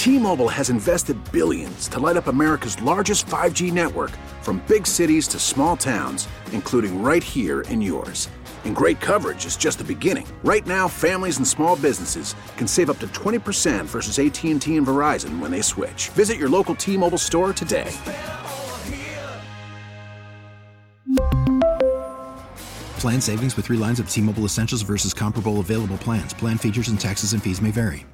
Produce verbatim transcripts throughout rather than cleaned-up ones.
T-Mobile has invested billions to light up America's largest five G network, from big cities to small towns, including right here in yours. And great coverage is just the beginning. Right now, families and small businesses can save up to twenty percent versus A T and T and Verizon when they switch. Visit your local T-Mobile store today. Plan savings with three lines of T-Mobile Essentials versus comparable available plans. Plan features and taxes and fees may vary.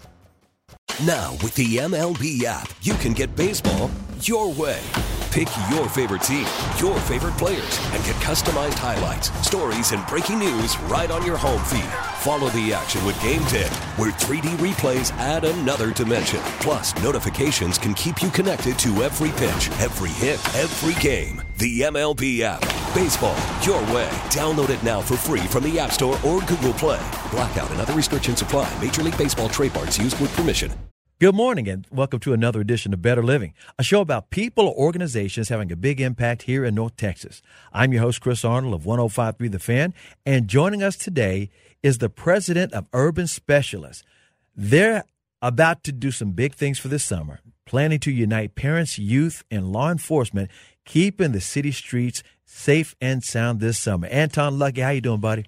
Now, with the M L B app, you can get baseball your way. Pick your favorite team, your favorite players, and get customized highlights, stories, and breaking news right on your home feed. Follow the action with Game Day, where three D replays add another dimension. Plus, notifications can keep you connected to every pitch, every hit, every game. The M L B app. Baseball your way. Download it now for free from the App Store or Google Play. Blackout and other restrictions apply. Major League Baseball trademarks used with permission. Good morning and welcome to another edition of Better Living, a show about people or organizations having a big impact here in North Texas. I'm your host, Chris Arnold of one oh five point three The Fan, and joining us today is the president of Urban Specialists. They're about to do some big things for this summer, planning to unite parents, youth, and law enforcement, keeping the city streets safe and sound this summer. Anton Lucky, how you doing, buddy?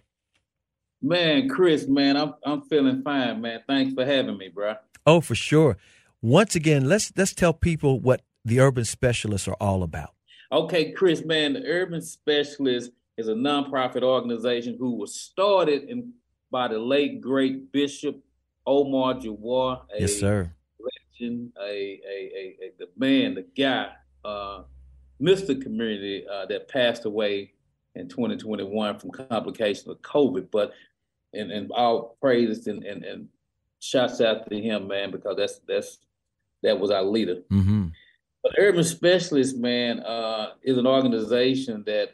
Man, Chris, man, I'm I'm feeling fine, man. Thanks for having me, bro. Oh, for sure. Once again, let's let's tell people what the Urban Specialists are all about. Okay, Chris, man, the Urban Specialists is a nonprofit organization who was started in, by the late, great Bishop Omar Jawar. A yes, sir. Legend, a, a, a, a the man, the guy, uh, Mister Community uh, that passed away in twenty twenty-one from complications of COVID. But and, and all praises and, and, and shouts out to him, man, because that's that's that was our leader. Mm-hmm. But Urban Specialists, man, uh, is an organization that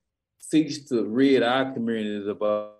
seeks to rid our communities of uh,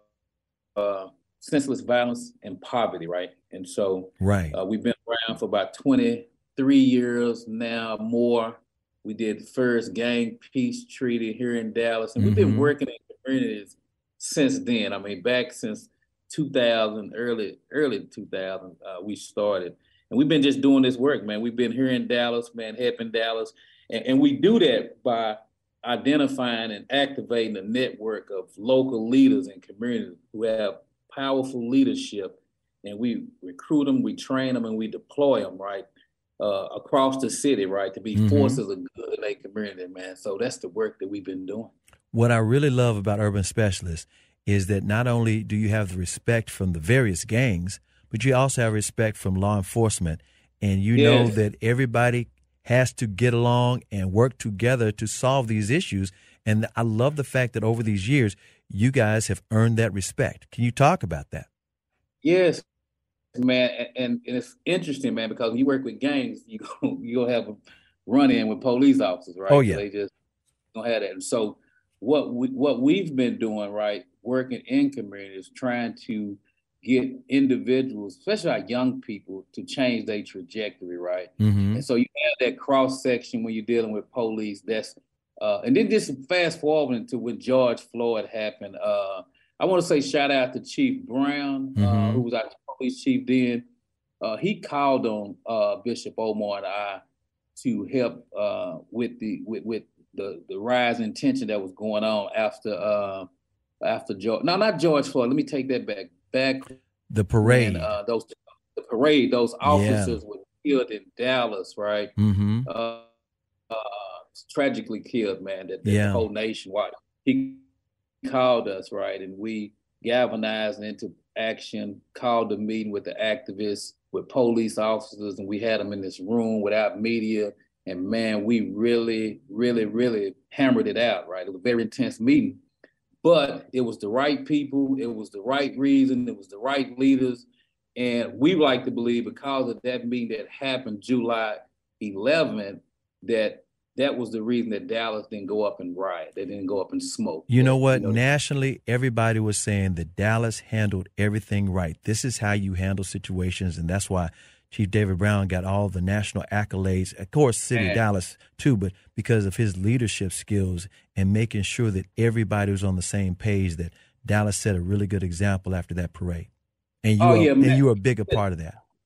uh, senseless violence and poverty, right? And so right. uh, we've been around for about twenty-three years now, more. We did the first gang peace treaty here in Dallas, and mm-hmm. we've been working in communities since then. I mean, back since two thousand, early early two thousand, uh, we started. And we've been just doing this work, man. We've been here in Dallas, man, helping Dallas. And, and we do that by identifying and activating a network of local leaders and communities who have powerful leadership. And we recruit them, we train them, and we deploy them, right, uh, across the city, right, to be mm-hmm. forces of good in a community, man. So that's the work that we've been doing. What I really love about Urban Specialists is that not only do you have the respect from the various gangs, but you also have respect from law enforcement. And you yes. know that everybody has to get along and work together to solve these issues. And I love the fact that over these years, you guys have earned that respect. Can you talk about that? Yes, man. And, and it's interesting, man, because when you work with gangs, you go, you'll have a run-in with police officers, right? Oh, yeah. They just don't have that. And so what we, what we've been doing, right, working in communities, trying to get individuals, especially our young people, to change their trajectory, right? Mm-hmm. And so you have that cross section when you're dealing with police. That's uh, and then just fast forwarding to when George Floyd happened. Uh, I want to say shout out to Chief Brown, mm-hmm. uh, who was our police chief then. Uh, he called on uh, Bishop Omar and I to help uh, with the with, with the the rise in tension that was going on after uh, after George. No, not George Floyd. Let me take that back. Back the parade, when, uh, those the parade, those officers yeah. were killed in Dallas, right? Mm-hmm. Uh, uh, tragically killed, man. That the yeah. whole nation watched. He called us, right, and we galvanized into action. Called a meeting with the activists, with police officers, and we had them in this room without media. And man, we really, really, really hammered it out, right? It was a very intense meeting. But it was the right people, it was the right reason, it was the right leaders. And we like to believe because of that meeting that happened July eleventh, that that was the reason that Dallas didn't go up and riot. They didn't go up and smoke. You know what? You know, nationally, everybody was saying that Dallas handled everything right. This is how you handle situations, and that's why Chief David Brown got all the national accolades, of course, City of Dallas too, but because of his leadership skills and making sure that everybody was on the same page, that Dallas set a really good example after that parade. And you, oh, are, yeah, and you were a bigger part of that.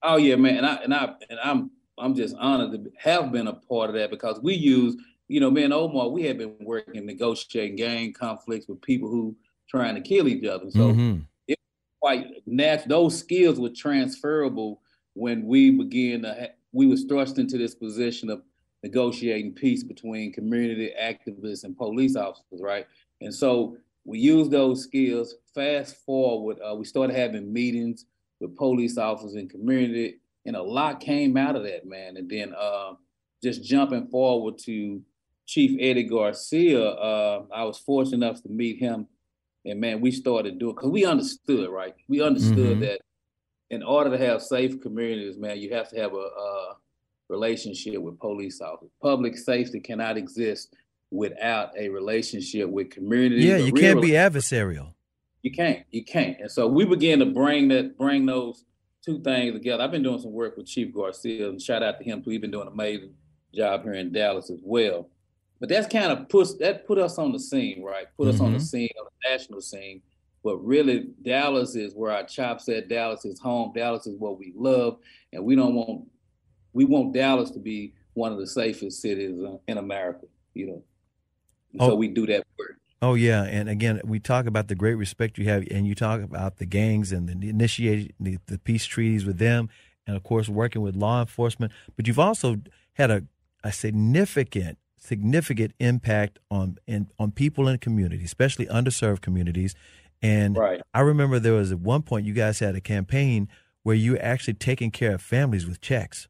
Oh yeah, man, and I and I and I'm I'm just honored to have been a part of that because we use, you know, me and Omar, we have been working, negotiating gang conflicts with people who trying to kill each other. So Mm-hmm. it quite natural. Those skills were transferable when we began to. Ha- we was thrust into this position of negotiating peace between community activists and police officers, right? And so we used those skills. Fast forward, uh, we started having meetings with police officers and community, and a lot came out of that, man. And then uh, just jumping forward to Chief Eddie Garcia, uh, I was fortunate enough to meet him, and man, we started doing because we understood, right? We understood Mm-hmm. that in order to have safe communities, man, you have to have a, a relationship with police officers. Public safety cannot exist without a relationship with communities. Yeah, A you real can't be adversarial. you can't. You can't. And so we began to bring that, bring those two things together. I've been doing some work with Chief Garcia, and shout out to him too. He's been doing an amazing job here in Dallas as well. But that's kind of puts that put us on the scene, right? Put us on the Mm-hmm. scene, on the national scene. But really, Dallas is where our chops at. Dallas is home. Dallas is what we love, and we don't want we want Dallas to be one of the safest cities in America. You know, and Oh, so we do that work. oh yeah, and again, we talk about the great respect you have, and you talk about the gangs and the initiating the, the peace treaties with them, and of course working with law enforcement. But you've also had a, a significant, significant impact on in, on people in the community, especially underserved communities. And Right. I remember there was at one point you guys had a campaign where you were actually taking care of families with checks.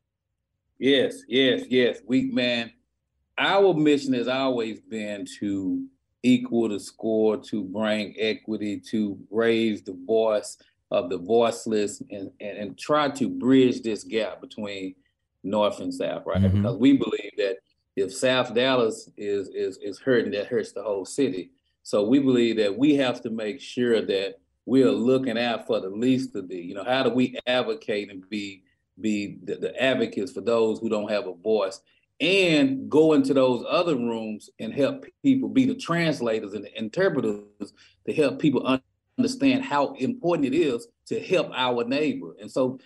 Yes, yes, yes. We man, our mission has always been to equal the score, to bring equity, to raise the voice of the voiceless, and, and, and try to bridge this gap between North and South, right? Mm-hmm. Because we believe that if South Dallas is is is hurting, that hurts the whole city. So we believe that we have to make sure that we are looking out for the least of the, you know, how do we advocate and be be the, the advocates for those who don't have a voice, and go into those other rooms and help people be the translators and the interpreters to help people un- understand how important it is to help our neighbor. And so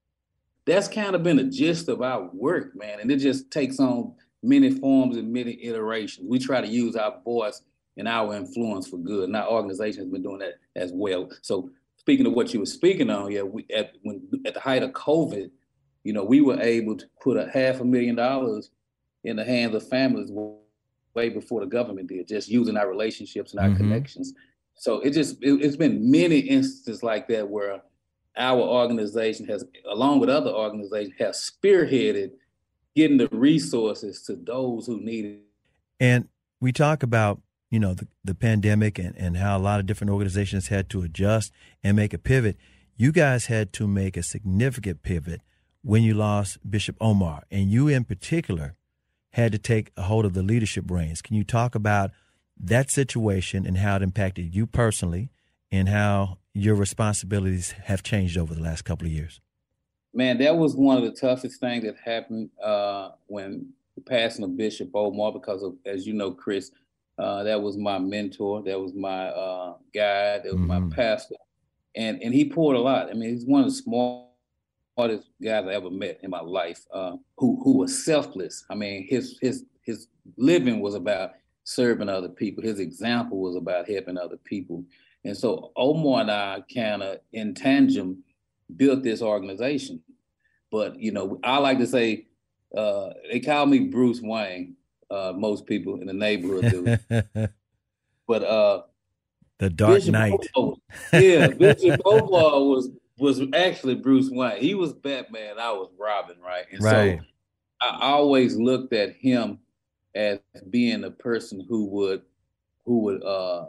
that's kind of been the gist of our work, man. And it just takes on many forms and many iterations. We try to use our voice and our influence for good. And our organization has been doing that as well. So speaking of what you were speaking on, yeah, we at when at the height of COVID, you know, we were able to put a half a million dollars in the hands of families way before the government did, just using our relationships and our Mm-hmm. connections. So it just it, it's been many instances like that where our organization has, along with other organizations, has spearheaded getting the resources to those who need it. And we talk about, you know, the, the pandemic and, and how a lot of different organizations had to adjust and make a pivot. You guys had to make a significant pivot when you lost Bishop Omar, and you in particular had to take a hold of the leadership reins. Can you talk about that situation and how it impacted you personally and how your responsibilities have changed over the last couple of years? Man, that was one of the toughest things that happened uh, when the passing of Bishop Omar, because of, as you know, Chris, uh, that was my mentor, that was my uh, guide, that was Mm-hmm. my pastor, and and he poured a lot. I mean, he's one of the smartest guys I ever met in my life, uh, who who was selfless. I mean, his his his living was about serving other people. His example was about helping other people. And so Omar and I kind of in tandem built this organization. But, you know, I like to say, uh, they call me Bruce Wayne, uh, most people in the neighborhood do. But uh, the Dark Bishop Knight. Omar, yeah, Bishop Omar was was actually Bruce Wayne. He was Batman, I was Robin, right? And Right. so I always looked at him as being a person who would who would uh,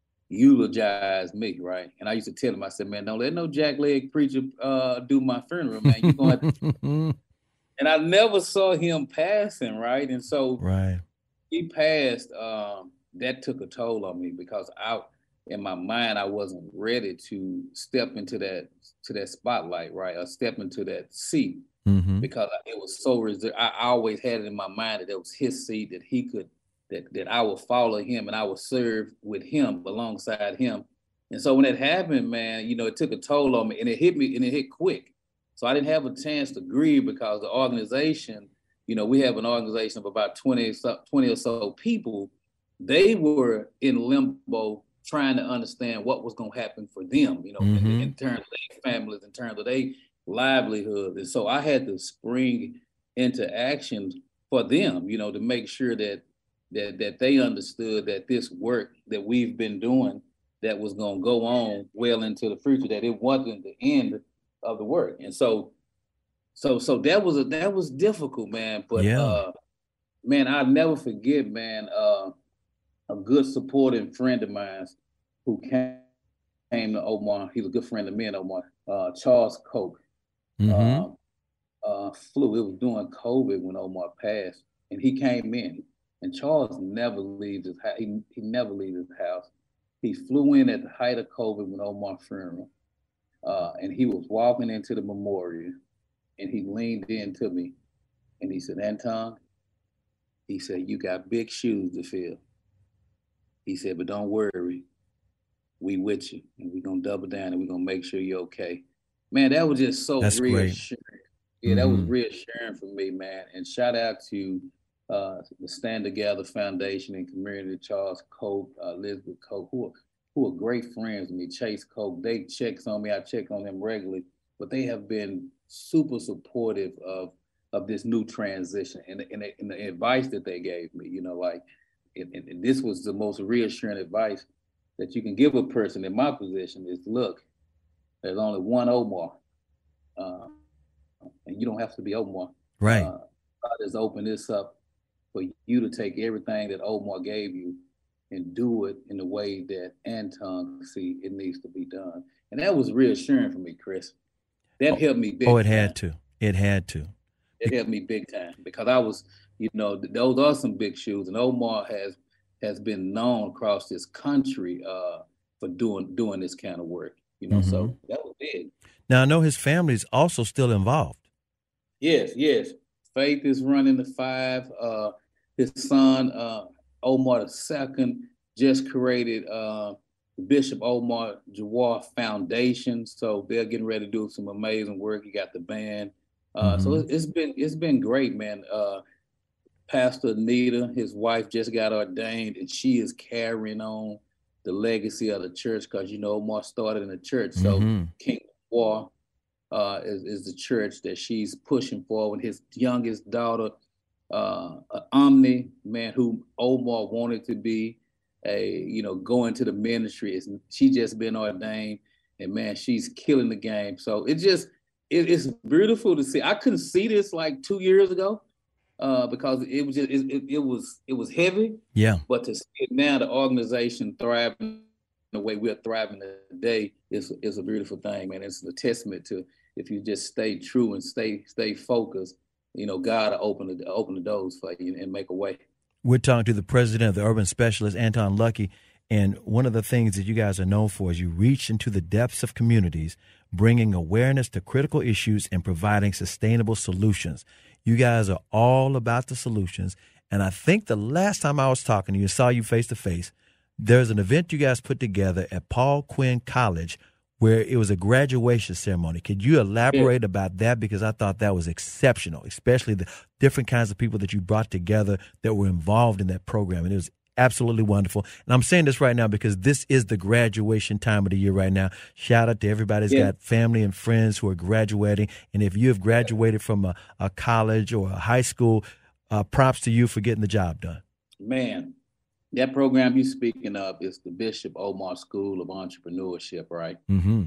eulogize me, right? And I used to tell him, I said, man, don't let no jackleg preacher uh, do my funeral, man. You're gonna have to... And I never saw him passing, right? And so right. he passed. Um, that took a toll on me because I, in my mind, I wasn't ready to step into that to that spotlight, right? Or step into that seat. Mm-hmm. Because it was so reserved. I always had it in my mind that it was his seat, that he could, that that I would follow him and I would serve with him, alongside him. And so when it happened, man, you know, it took a toll on me, and it hit me, and it hit quick. So I didn't have a chance to grieve because the organization, you know, we have an organization of about twenty, twenty or so people. They were in limbo trying to understand what was going to happen for them, you know, mm-hmm. in, in terms of their families, in terms of their livelihood. And so I had to spring into action for them, you know, to make sure that that that they understood that this work that we've been doing that was going to go on well into the future, that it wasn't the end of the work. And so, so, so that was a, that was difficult, man. But, yeah. uh, man, I'll never forget, man, uh, a good supporting friend of mine who came, came to Omar. He was a good friend of me and Omar, uh, Charles Koch. Mm-hmm. Uh, uh, flew, it was during COVID when Omar passed, and he came in, and Charles never leaves his house. He, he never leaves his house. He flew in at the height of COVID when Omar's funeral. Uh, and he was walking into the memorial, and he leaned in to me, and he said, Anton, he said, you got big shoes to fill. He said, but don't worry, we with you, and we're going to double down, and we're going to make sure you're okay. Man, that was just so That's reassuring. Great. Yeah, mm-hmm. that was reassuring for me, man. And shout out to uh, the Stand Together Foundation and Community, Charles Koch, uh, Elizabeth Koch, who are who are great friends with me, Chase Koch. They checks on me. I check on them regularly, but they have been super supportive of of this new transition and, and, and the advice that they gave me, you know, like, and, and this was the most reassuring advice that you can give a person in my position is, look, there's only one Omar, uh, and you don't have to be Omar. Right. Uh, God has opened this up for you to take everything that Omar gave you and do it in the way that Anton see it needs to be done. And that was reassuring for me, Chris. That oh, helped me big Oh, it time. had to. It had to. It helped me big time because I was, you know, those are some big shoes. And Omar has has been known across this country uh, for doing doing this kind of work, you know, mm-hmm. so that was big. Now, I know his family is also still involved. Yes, yes. Faith is running the five. Uh, his son, uh, Omar the Second, just created uh, the Bishop Omar Jawar Foundation. So they're getting ready to do some amazing work. You got the band. Uh, mm-hmm. So it's, it's been it's been great, man. Uh, Pastor Anita, his wife, just got ordained, and she is carrying on the legacy of the church because, you know, Omar started in the church. So mm-hmm. King War uh, is, is the church that she's pushing forward. His youngest daughter, uh, Omni, man, who Omar wanted to be a, you know, go into the ministry. Is she just been ordained, and man, she's killing the game. So it just, it, it's beautiful to see. I couldn't see this like two years ago uh, because it was just, it, it, it was, it was heavy. Yeah. But to see it now, the organization thriving the way we're thriving today is is a beautiful thing, man. It's a testament to if you just stay true and stay stay focused. You know, God will open the open the doors for you and make a way. We're talking to the president of the Urban Specialist, Anton Luckey, and one of the things that you guys are known for is you reach into the depths of communities, bringing awareness to critical issues and providing sustainable solutions. You guys are all about the solutions, and I think the last time I was talking to you, saw you face to face, there's an event you guys put together at Paul Quinn College where it was a graduation ceremony. Could you elaborate yeah. about that? Because I thought that was exceptional, especially the different kinds of people that you brought together that were involved in that program. And it was absolutely wonderful. And I'm saying this right now because this is the graduation time of the year right now. Shout out to everybody who's yeah. got family and friends who are graduating. And if you have graduated from a, a college or a high school, uh, props to you for getting the job done. Man. That program you're speaking of is the Bishop Omar School of Entrepreneurship, right? Mm-hmm.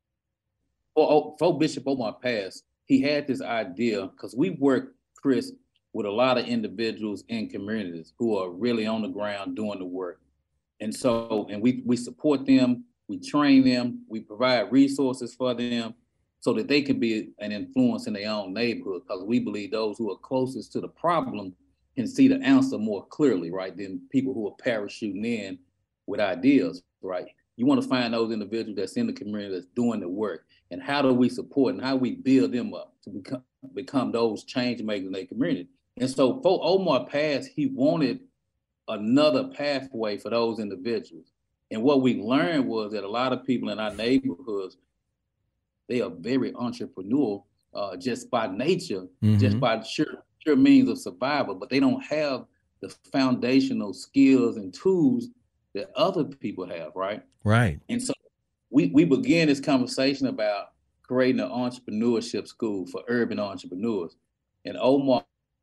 Before, before Bishop Omar passed, he had this idea, because we work, Chris, with a lot of individuals in communities who are really on the ground doing the work. And so, and we, we support them, we train them, we provide resources for them so that they can be an influence in their own neighborhood, because we believe those who are closest to the problem can see the answer more clearly, right, than people who are parachuting in with ideas, right? You want to find those individuals that's in the community that's doing the work, and how do we support and how we build them up to become become those change makers in their community. And so before Omar passed, he wanted another pathway for those individuals. And what we learned was that a lot of people in our neighborhoods, they are very entrepreneurial, uh, just by nature, Mm-hmm. just by sure, sure means of survival, but they don't have the foundational skills and tools that other people have, right? Right. And so we, we began this conversation about creating an entrepreneurship school for urban entrepreneurs. And Omar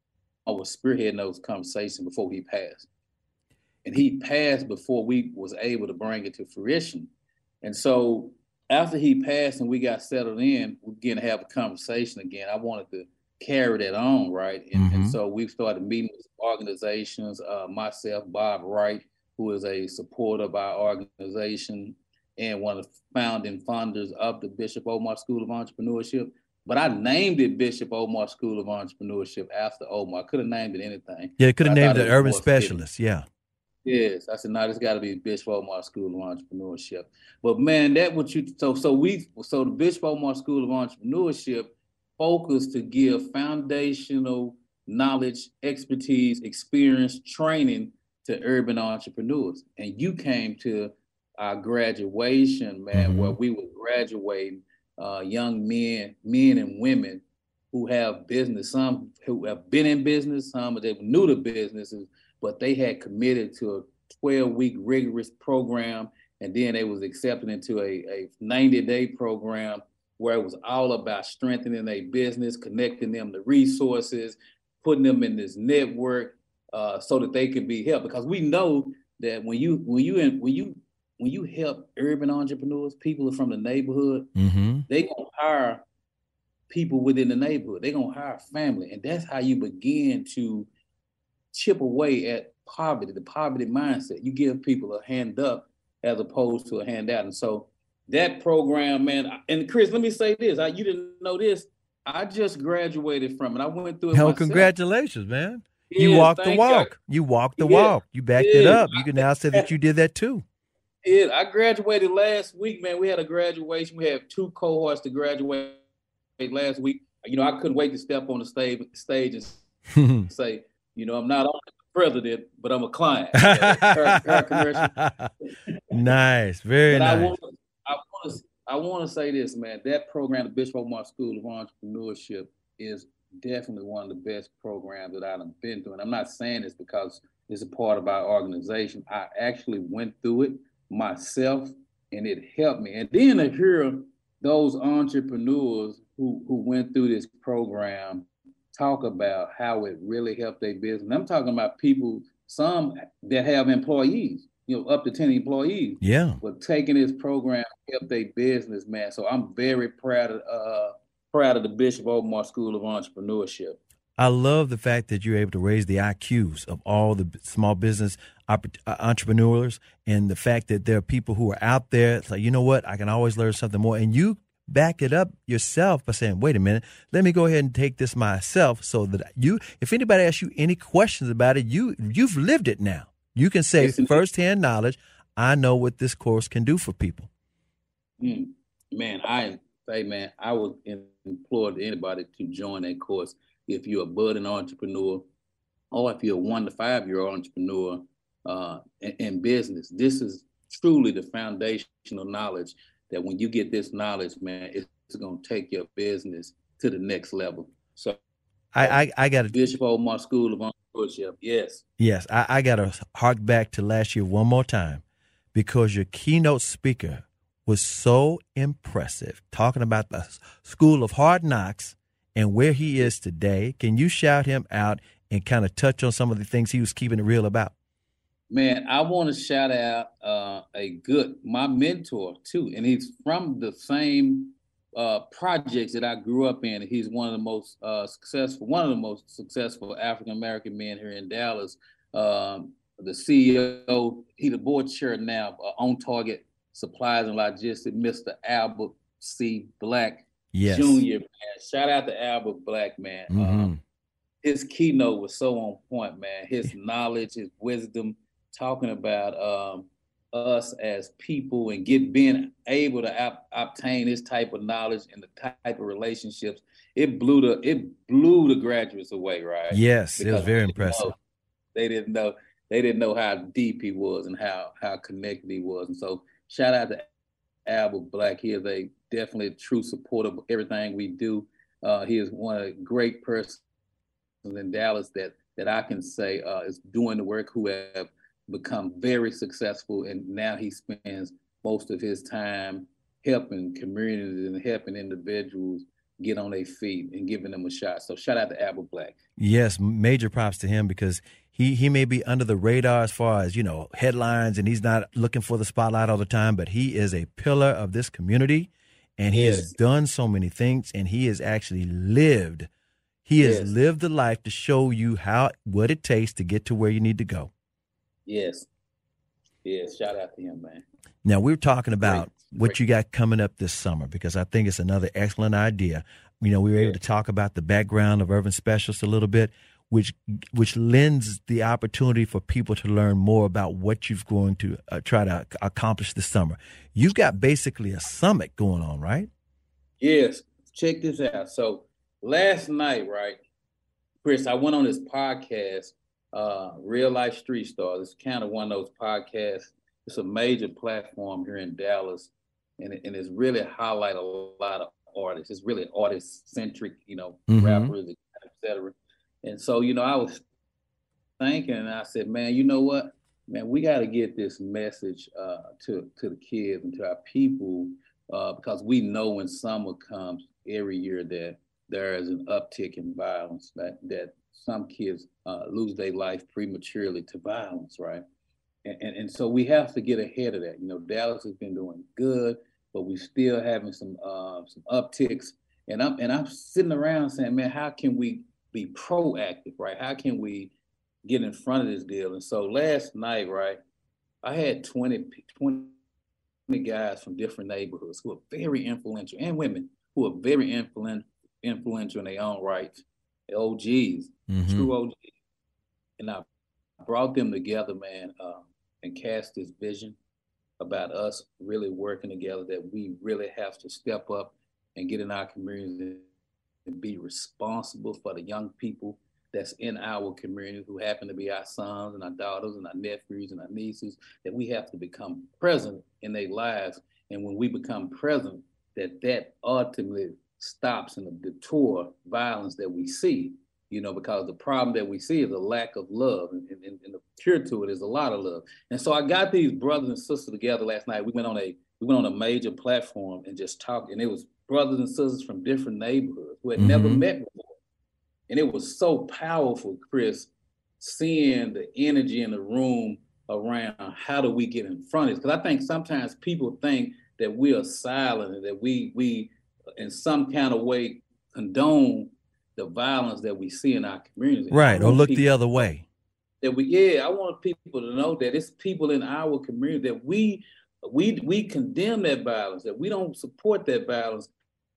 was spearheading those conversations before he passed. And he passed before we was able to bring it to fruition. And so after he passed and we got settled in, we began to have a conversation again. I wanted to carry that on, right? And, Mm-hmm. and so we started meeting with organizations, uh, myself, Bob Wright, who is a supporter of our organization and one of the founding funders of the Bishop Omar School of Entrepreneurship. But I named it Bishop Omar School of Entrepreneurship after Omar. I could have named it anything. Yeah, could have named it Urban more Specialist. Yeah. Yes, I said, no, it's got to be Bishop Omar School of Entrepreneurship. But man, that what you so so we so the Bishop Omar School of Entrepreneurship focused to give foundational knowledge, expertise, experience, training to urban entrepreneurs. And you came to our graduation, man, Mm-hmm. where we were graduating uh, young men, men and women who have business. Some who have been in business, some they were new to businesses, but they had committed to a twelve-week rigorous program, and then they was accepted into a, a ninety-day program where it was all about strengthening their business, connecting them to resources, putting them in this network uh, so that they could be helped. Because we know that when you when you when you when you help urban entrepreneurs, people from the neighborhood, Mm-hmm. they gonna hire people within the neighborhood. They're gonna hire family, and that's how you begin to chip away at poverty, the poverty mindset. You give people a hand up as opposed to a handout. And so that program, man, and Chris, let me say this. I, you didn't know this. I just graduated from it. I went through it Hell, myself. congratulations, man. You Yes, walked the thank walk. You walked the Yeah, walk. You backed it yeah. up. You can now say that you did that too. Yeah, I graduated last week, man. We had a graduation. We had two cohorts to graduate last week. You know, I couldn't wait to step on the stage, stage and say, you know, I'm not only the president, but I'm a client. You know, her, her commercial. Nice, very But I nice. want, I want to, I want to say this, man. That program, the Bishop Omar School of Entrepreneurship, is definitely one of the best programs that I've been through. And I'm not saying this because it's a part of our organization. I actually went through it myself, and it helped me. And then to hear those entrepreneurs who who went through this program talk about how it really helped their business. And I'm talking about people, some that have employees, you know, up to ten employees. Yeah. But taking this program help their business, man. So I'm very proud of uh proud of the Bishop Omar School of Entrepreneurship. I love the fact that you're able to raise the I Qs of all the small business entrepreneurs, and the fact that there are people who are out there. It's like, you know what? I can always learn something more. And you back it up yourself by saying, wait a minute, let me go ahead and take this myself, so that you, if anybody asks you any questions about it, you, you've lived it now. You can say Yes, firsthand knowledge, I know what this course can do for people. Mm, man, I say, man, I would implore anybody to join that course if you're a budding entrepreneur, or if you're a one to five year old entrepreneur uh, in, in business. This is truly the foundational knowledge that when you get this knowledge, man, it's, it's going to take your business to the next level. So I, I, I got to Bishop Omar School of Entrepreneurship, yes. Yes, I, I got to hark back to last year one more time, because your keynote speaker was so impressive, talking about the School of Hard Knocks and where he is today. Can you shout him out and kind of touch on some of the things he was keeping it real about? Man, I want to shout out uh, a good, my mentor too, and he's from the same uh, projects that I grew up in. He's one of the most uh, successful, one of the most successful African-American men here in Dallas. Um, the C E O, he's the board chair now, uh, On Target Supplies and Logistics, Mister Albert C. Black Yes. Junior Man. Shout out to Albert Black, man. Mm-hmm. Um, his keynote was so on point, man. His knowledge, his wisdom, talking about um, us as people and get being able to ap- obtain this type of knowledge and the type of relationships. It blew the it blew the graduates away, right? Yes, it was Because very they didn't impressive. know- They didn't know they didn't know how deep he was and how how connected he was. And so shout out to Albert Black. He is a definitely a true supporter of everything we do. Uh, he is one of the great persons in Dallas that that I can say uh, is doing the work, who have become very successful, and now he spends most of his time helping communities and helping individuals get on their feet and giving them a shot. So shout out to Abba Black. Yes, major props to him, because he, he may be under the radar as far as, you know, headlines, and he's not looking for the spotlight all the time, but he is a pillar of this community, and he Yes. has done so many things, and he has actually lived. He has Yes. lived the life to show you how what it takes to get to where you need to go. Yes. Yes. Shout out to him, man. Now, we're talking about Great. what Great. you got coming up this summer, because I think it's another excellent idea. You know, we were able to talk about the background of Urban Specialist a little bit, which which lends the opportunity for people to learn more about what you're going to uh, try to ac- accomplish this summer. You've got basically a summit going on, right? Yes. Check this out. So last night, right, Chris, I went on this podcast, uh, Real Life Street Stars. It's kind of one of those podcasts. It's a major platform here in Dallas, and, it, and it's really highlight a lot of artists. It's really artist-centric, you know, Mhm. rappers, et cetera. And so, you know, I was thinking, and I said, man, you know what? Man, we got to get this message uh, to, to the kids and to our people, uh, because we know when summer comes every year that there is an uptick in violence, that, that some kids uh, lose their life prematurely to violence, right? And, and, and so we have to get ahead of that. You know, Dallas has been doing good, but we still having some uh, some upticks. And I'm and I'm sitting around saying, man, how can we be proactive, right? How can we get in front of this deal? And so last night, right, I had twenty, twenty guys from different neighborhoods who are very influential, and women who are very influen- influential in their own rights, O Gs, Mhm. true O Gs. And I brought them together, man, uh, and cast this vision about us really working together, that we really have to step up and get in our communities and be responsible for the young people that's in our community, who happen to be our sons and our daughters and our nephews and our nieces, that we have to become present in their lives. And when we become present, that that ultimately stops and deter violence that we see, you know, because the problem that we see is a lack of love, and, and, and the cure to it is a lot of love. And so I got these brothers and sisters together last night. We went on a we went on a major platform and just talked, and it was brothers and sisters from different neighborhoods who had Mhm. never met before. And it was so powerful, Chris, seeing the energy in the room around how do we get in front of it. Because I think sometimes people think that we are silent and that we we in some kind of way condone the violence that we see in our communities. And I Right, or want look the people other way. that we yeah, I want people to know that it's people in our community that we we we condemn that violence, that we don't support that violence.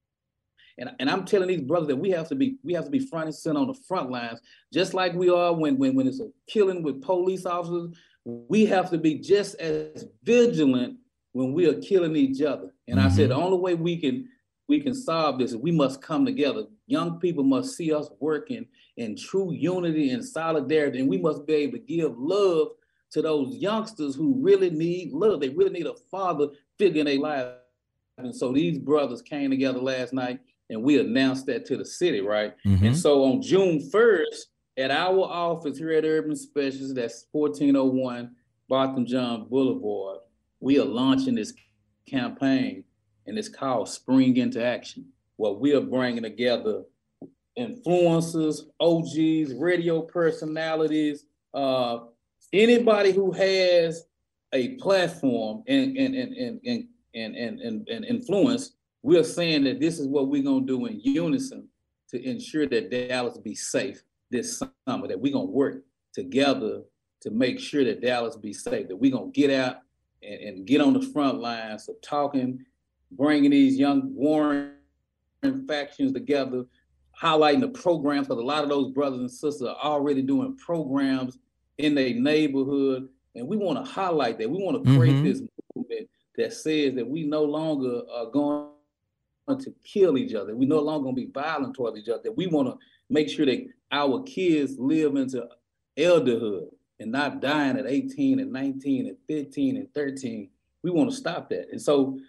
And, and I'm telling these brothers that we have to be we have to be front and center on the front lines, just like we are when when when it's a killing with police officers. We have to be just as vigilant when we are killing each other. And I said the Mhm. only way we can we can solve this is we must come together. Young people must see us working in true unity and solidarity, and we must be able to give love to those youngsters who really need love. They really need a father figure in their lives. And so these brothers came together last night, and we announced that to the city, right? Mhm. And so on June first, at our office here at Urban Specialist, that's fourteen oh one Botham Jean Boulevard, we are launching this campaign, and it's called Spring into Action, where we are bringing together influencers, O Gs, radio personalities, uh, anybody who has a platform and and and and and and, and, and, and influence. We are saying that this is what we're gonna do in unison to ensure that Dallas be safe this summer, that we're gonna work together to make sure that Dallas be safe, that we're gonna get out and, and get on the front lines of talking, bringing these young warring factions together, highlighting the programs, because a lot of those brothers and sisters are already doing programs in their neighborhood. And we want to highlight that. We want to create Mhm. this movement that says that we no longer are going to kill each other. We no longer going to be violent towards each other. That we want to make sure that our kids live into elderhood and not dying at eighteen and nineteen and fifteen and thirteen. We want to stop that. And so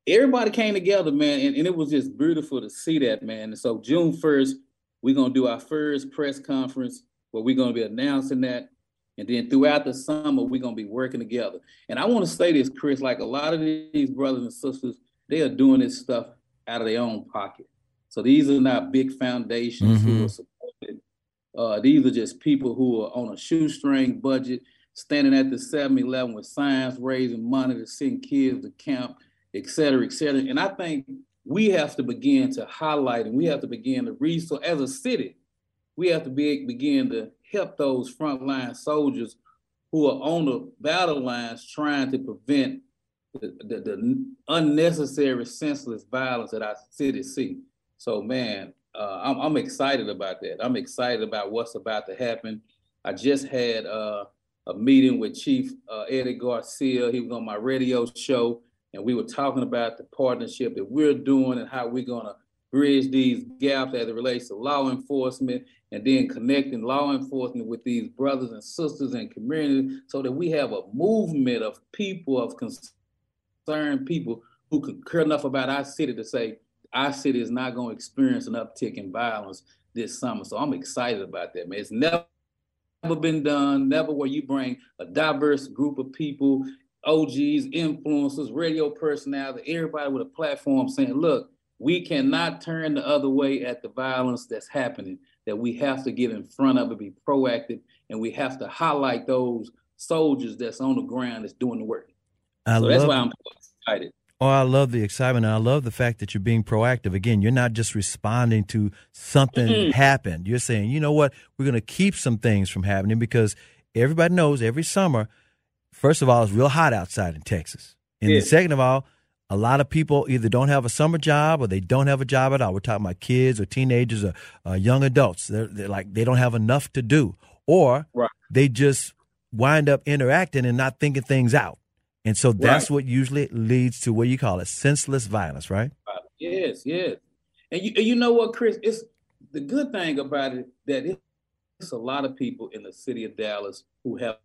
everybody came together, man, and, and it was just beautiful to see that, man. And so June first, we're going to do our first press conference where we're going to be announcing that. And then throughout the summer, we're going to be working together. And I want to say this, Chris, like a lot of these brothers and sisters, they are doing this stuff out of their own pocket. So these are not big foundations mm-hmm. who are supported. Uh, these are just people who are on a shoestring budget, standing at the seven eleven with signs, raising money to send kids to camp, et cetera, et cetera. And I think we have to begin to highlight and we have to begin to resource as a city. We have to be, begin to help those frontline soldiers who are on the battle lines trying to prevent the, the, the unnecessary, senseless violence that our city see. So, man, uh, I'm, I'm excited about that. I'm excited about what's about to happen. I just had uh, a meeting with Chief uh, Eddie Garcia. He was on my radio show, and we were talking about the partnership that we're doing and how we're going to bridge these gaps as it relates to law enforcement, and then connecting law enforcement with these brothers and sisters and communities so that we have a movement of people, of concerned people who could care enough about our city to say our city is not going to experience an uptick in violence this summer. So I'm excited about that, man. It's never been done, never where you bring a diverse group of people, O Gs, influencers, radio personalities, everybody with a platform saying, look, we cannot turn the other way at the violence that's happening, that we have to get in front of it, be proactive, and we have to highlight those soldiers that's on the ground that's doing the work. I so love, that's why I'm excited. Oh, I love the excitement. I love the fact that you're being proactive. Again, you're not just responding to something mm-hmm. happened. You're saying, you know what, we're going to keep some things from happening because everybody knows every summer, first of all, it's real hot outside in Texas. And yeah. second of all, a lot of people either don't have a summer job or they don't have a job at all. We're talking about kids or teenagers or uh, young adults. They're, they're like they don't have enough to do, or right. they just wind up interacting and not thinking things out. And so that's right. what usually leads to what you call it, senseless violence, right? Yes, yes. And you, and you know what, Chris? It's the good thing about it that it's a lot of people in the city of Dallas who have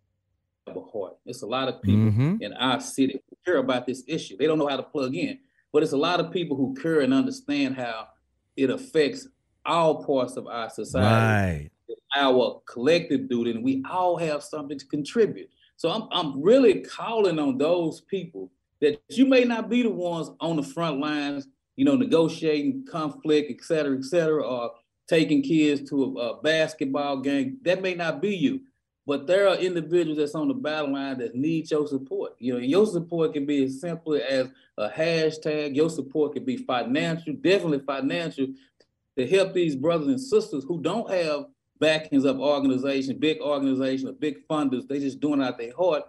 a heart. It's a lot of people mm-hmm. in our city who care about this issue. They don't know how to plug in, but it's a lot of people who care and understand how it affects all parts of our society. Right. Our collective duty, and we all have something to contribute. So I'm I'm really calling on those people that you may not be the ones on the front lines, you know, negotiating conflict, et cetera, et cetera, or taking kids to a, a basketball game. That may not be you. But there are individuals that's on the battle line that need your support. You know, your support can be as simple as a hashtag. Your support can be financial, definitely financial, to help these brothers and sisters who don't have backings of organizations, big organizations, big funders. They just doing it out their heart.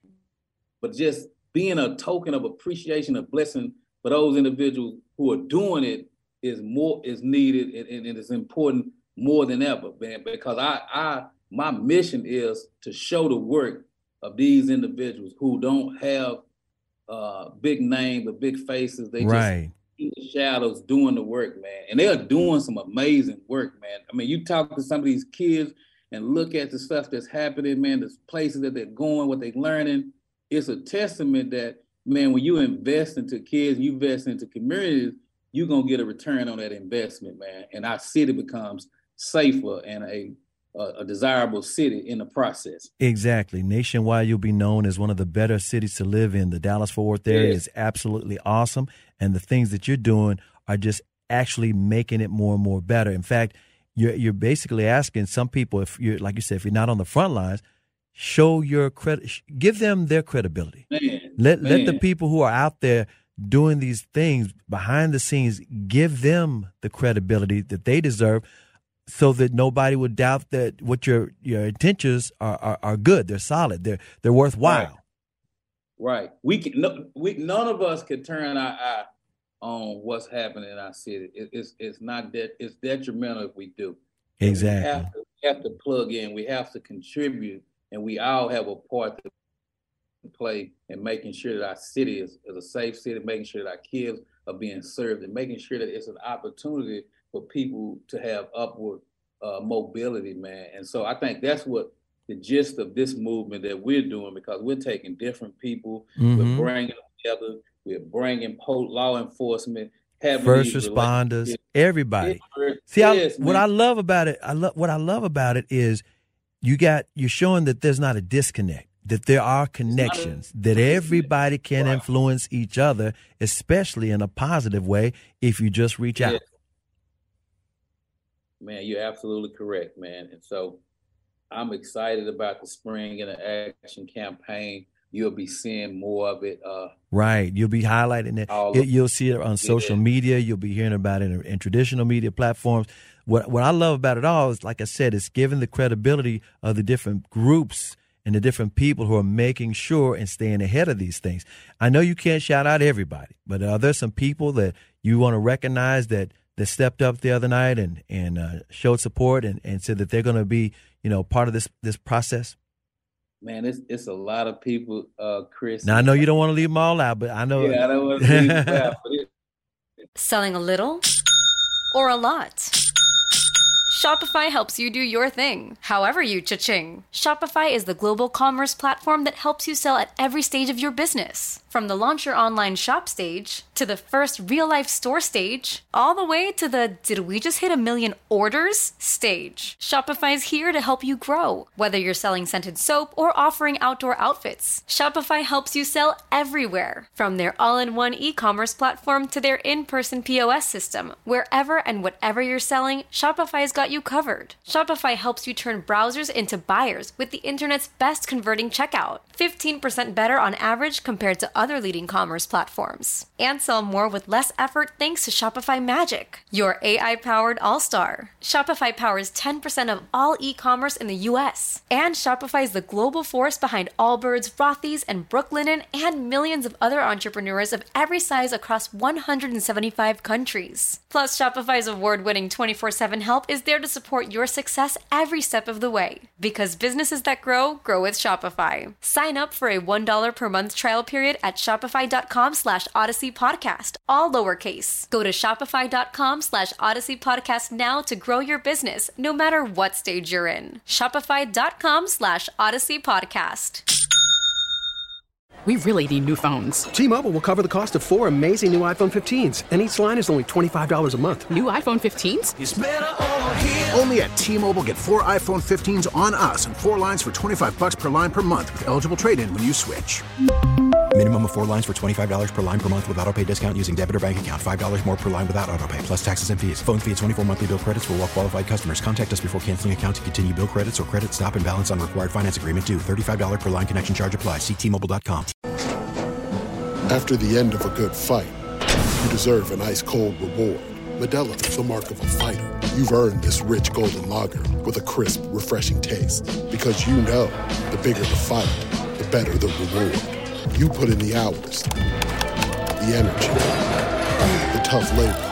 But just being a token of appreciation, a blessing for those individuals who are doing it is more is needed and, and it is important more than ever, man. Because I I. My mission is to show the work of these individuals who don't have uh, big names or big faces. They right. just in the shadows doing the work, man. And they are doing some amazing work, man. I mean, you talk to some of these kids and look at the stuff that's happening, man, the places that they're going, what they're learning. It's a testament that, man, when you invest into kids, you invest into communities, you're going to get a return on that investment, man. And our city becomes safer and a a desirable city in the process. Exactly. Nationwide, you'll be known as one of the better cities to live in. The Dallas-Fort Worth area yes. is absolutely awesome. And the things that you're doing are just actually making it more and more better. In fact, you're, you're basically asking some people, if you're, like you said, if you're not on the front lines, show your credit, give them their credibility. Man, let, man. let the people who are out there doing these things behind the scenes, give them the credibility that they deserve, so that nobody would doubt that what your your intentions are, are, are good. They're solid. They're they're worthwhile. Right. right. We can. No, we none of us can turn our eye on what's happening in our city. It, it's it's not that it's detrimental if we do. Exactly. We have, to, we have to plug in. We have to contribute, and we all have a part to play in making sure that our city is, is a safe city, making sure that our kids are being served, and making sure that it's an opportunity for people to have upward uh, mobility, man. And so I think that's what the gist of this movement that we're doing, because we're taking different people, mm-hmm. we're bringing them together, We're bringing po- law enforcement, having first these responders, everybody. Yes, See, I, yes, what man. I love about it, I love what I love about it is you got you're showing that there's not a disconnect, that there are connections, a, that everybody can right. influence each other, especially in a positive way if you just reach yes. out. Man, you're absolutely correct, man. And so I'm excited about the Spring into Action campaign. You'll be seeing more of it. Uh, right. You'll be highlighting it. it. You'll see it on social yeah. media. You'll be hearing about it in, in traditional media platforms. What what I love about it all is, like I said, it's giving the credibility of the different groups and the different people who are making sure and staying ahead of these things. I know you can't shout out everybody, but are there some people that you want to recognize that that stepped up the other night and and uh, showed support and, and said that they're going to be, you know, part of this this process? Man, it's it's a lot of people, uh, Chris. Now I know you don't want to leave them all out, but I know. Yeah, I don't want to leave them out. But it... Selling a little or a lot? Shopify helps you do your thing, however you cha-ching. Shopify is the global commerce platform that helps you sell at every stage of your business. From the launch your online shop stage, to the first real-life store stage, all the way to the did we just hit a million orders stage. Shopify's here to help you grow. Whether you're selling scented soap or offering outdoor outfits, Shopify helps you sell everywhere. From their all-in-one e-commerce platform to their in-person P O S system, wherever and whatever you're selling, Shopify's got you covered. Shopify helps you turn browsers into buyers with the internet's best converting checkout. fifteen percent better on average compared to other leading commerce platforms. And sell more with less effort thanks to Shopify Magic, your A I-powered all-star. Shopify powers ten percent of all e-commerce in the U S. And Shopify is the global force behind Allbirds, Rothy's, and Brooklinen, and millions of other entrepreneurs of every size across one hundred seventy-five countries. Plus, Shopify's award-winning twenty-four seven help is there to support your success every step of the way. Because businesses that grow, grow with Shopify. Sign up for a one dollar per month trial period at shopify.com slash Odyssey Podcast, all lowercase. Go to shopify.com slash Odyssey Podcast now to grow your business, no matter what stage you're in. Shopify.com slash Odyssey Podcast. We really need new phones. T-Mobile will cover the cost of four amazing new iPhone fifteens, and each line is only twenty-five dollars a month. New iPhone fifteens? It's better over here. Only at T-Mobile, get four iPhone fifteens on us and four lines for twenty-five dollars per line per month with eligible trade-in when you switch. Minimum of four lines for twenty-five dollars per line per month with autopay discount using debit or bank account. five dollars more per line without autopay, plus taxes and fees. Phone fee at twenty-four monthly bill credits for well qualified customers. Contact us before canceling account to continue bill credits or credit stop and balance on required finance agreement due. thirty-five dollars per line connection charge applies. See T Mobile dot com. After the end of a good fight, you deserve an ice-cold reward. Modelo is the mark of a fighter. You've earned this rich golden lager with a crisp, refreshing taste. Because you know, the bigger the fight, the better the reward. You put in the hours, the energy, the tough labor.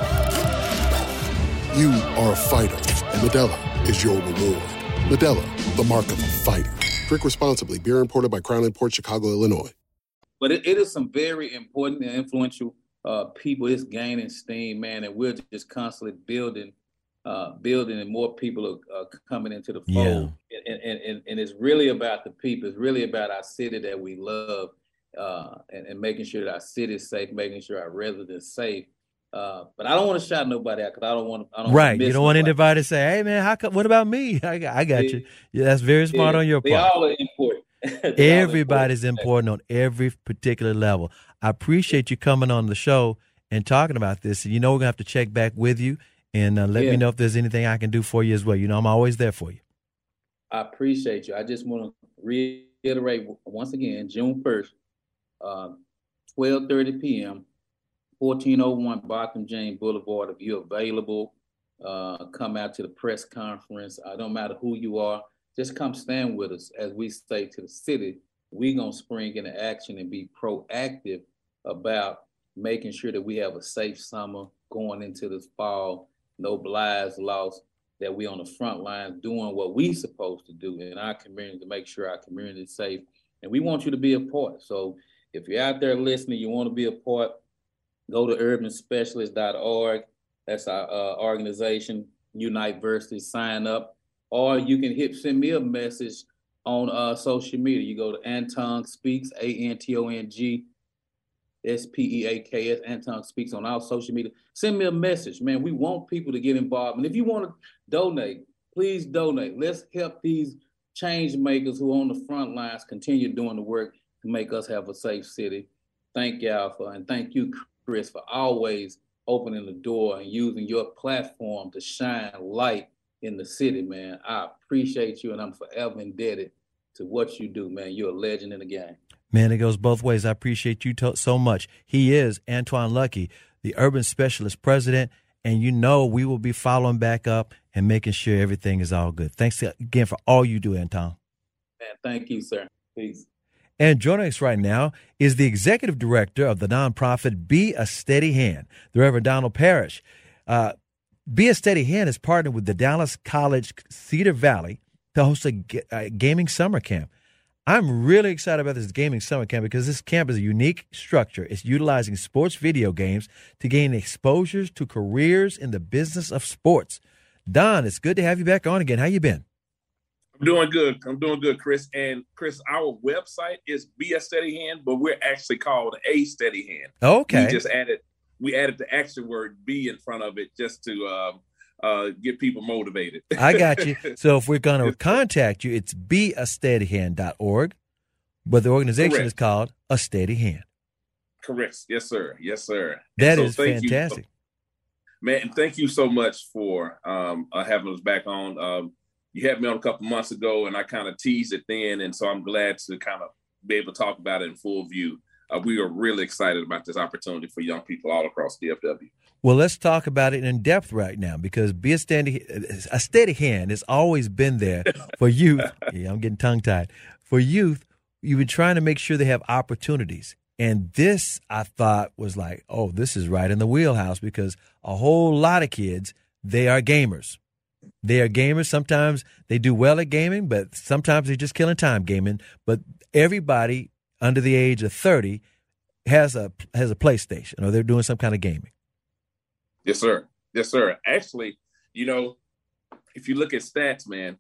You are a fighter, and Modelo is your reward. Modelo, the mark of a fighter. Drink responsibly. Beer imported by Crown Imports, Chicago, Illinois. But it, it is some very important and influential uh, people. It's gaining steam, man, and we're just constantly building, uh, building, and more people are uh, coming into the fold. Yeah. And, and, and, and it's really about the people. It's really about our city that we love, uh, and, and making sure that our city is safe, making sure our residents safe. Uh, but I don't want to shout nobody out because I don't want to. I don't right, you don't nobody. want anybody to say, "Hey, man, how come, what about me?" I got, I got they, you. Yeah, that's very smart they, on your part. They all are important. Everybody's important on every particular level. I appreciate you coming on the show and talking about this. And you know we're gonna have to check back with you and uh, let yeah. me know if there's anything I can do for you as well. You know I'm always there for you. I appreciate you. I just want to reiterate once again, June first, um, twelve thirty p.m., fourteen oh one Botham Jean Boulevard. If you're available, uh, come out to the press conference. I don't matter who you are. Just come stand with us as we say to the city, we're going to spring into action and be proactive about making sure that we have a safe summer going into this fall, no lives lost, that we on the front line doing what we supposed to do in our community to make sure our community is safe. And we want you to be a part. So if you're out there listening, you want to be a part, go to urban specialist dot org. That's our uh, organization, Unite Versity, sign up. Or you can hit send me a message on uh, social media. You go to Anton Speaks, A N T O N G S P E A K S, Anton Speaks on our social media. Send me a message, man. We want people to get involved. And if you want to donate, please donate. Let's help these change makers who are on the front lines continue doing the work to make us have a safe city. Thank y'all for, and thank you, Chris, for always opening the door and using your platform to shine light in the city, man. I appreciate you, and I'm forever indebted to what you do, man. You're a legend in the game. Man, it goes both ways. I appreciate you to- so much. He is Antoine Luckey, the Urban Specialist President, and you know we will be following back up and making sure everything is all good. Thanks again for all you do, Anton. Man, thank you, sir. Peace. And joining us right now is the executive director of the nonprofit Be a Steady Hand, the Reverend Donald Parrish. Uh, Be a Steady Hand is partnered with the Dallas College Cedar Valley to host a, g- a gaming summer camp. I'm really excited about this gaming summer camp because this camp is a unique structure. It's utilizing sports video games to gain exposures to careers in the business of sports. Don, it's good to have you back on again. How you been? I'm doing good. I'm doing good, Chris. And Chris, our website is Be a Steady Hand, but we're actually called A Steady Hand. Okay. We just added we added the extra word "be" in front of it just to uh, uh, get people motivated. I got you. So if we're going to contact you, it's be a steady hand dot org, but the organization Correct. is called A Steady Hand. Correct. Yes, sir. Yes, sir. That so is thank fantastic. You, man, thank you so much for um, uh, having us back on. Um, you had me on a couple months ago, and I kind of teased it then, and so I'm glad to kind of be able to talk about it in full view. Uh, we are really excited about this opportunity for young people all across D F W. Well, let's talk about it in depth right now because Be a Steady, a steady Hand has always been there for youth. Yeah, I'm getting tongue-tied. For youth, you've been trying to make sure they have opportunities. And this, I thought, was like, oh, this is right in the wheelhouse because a whole lot of kids, they are gamers. They are gamers. Sometimes they do well at gaming, but sometimes they're just killing time gaming. But everybody under the age of thirty has a has a PlayStation or they're doing some kind of gaming. Yes, sir. Yes, sir. Actually, you know, if you look at stats, man,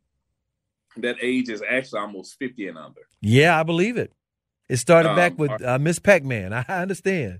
that age is actually almost fifty and under. Yeah, I believe it. It started Um, back with uh, Miss Pac-Man. I understand.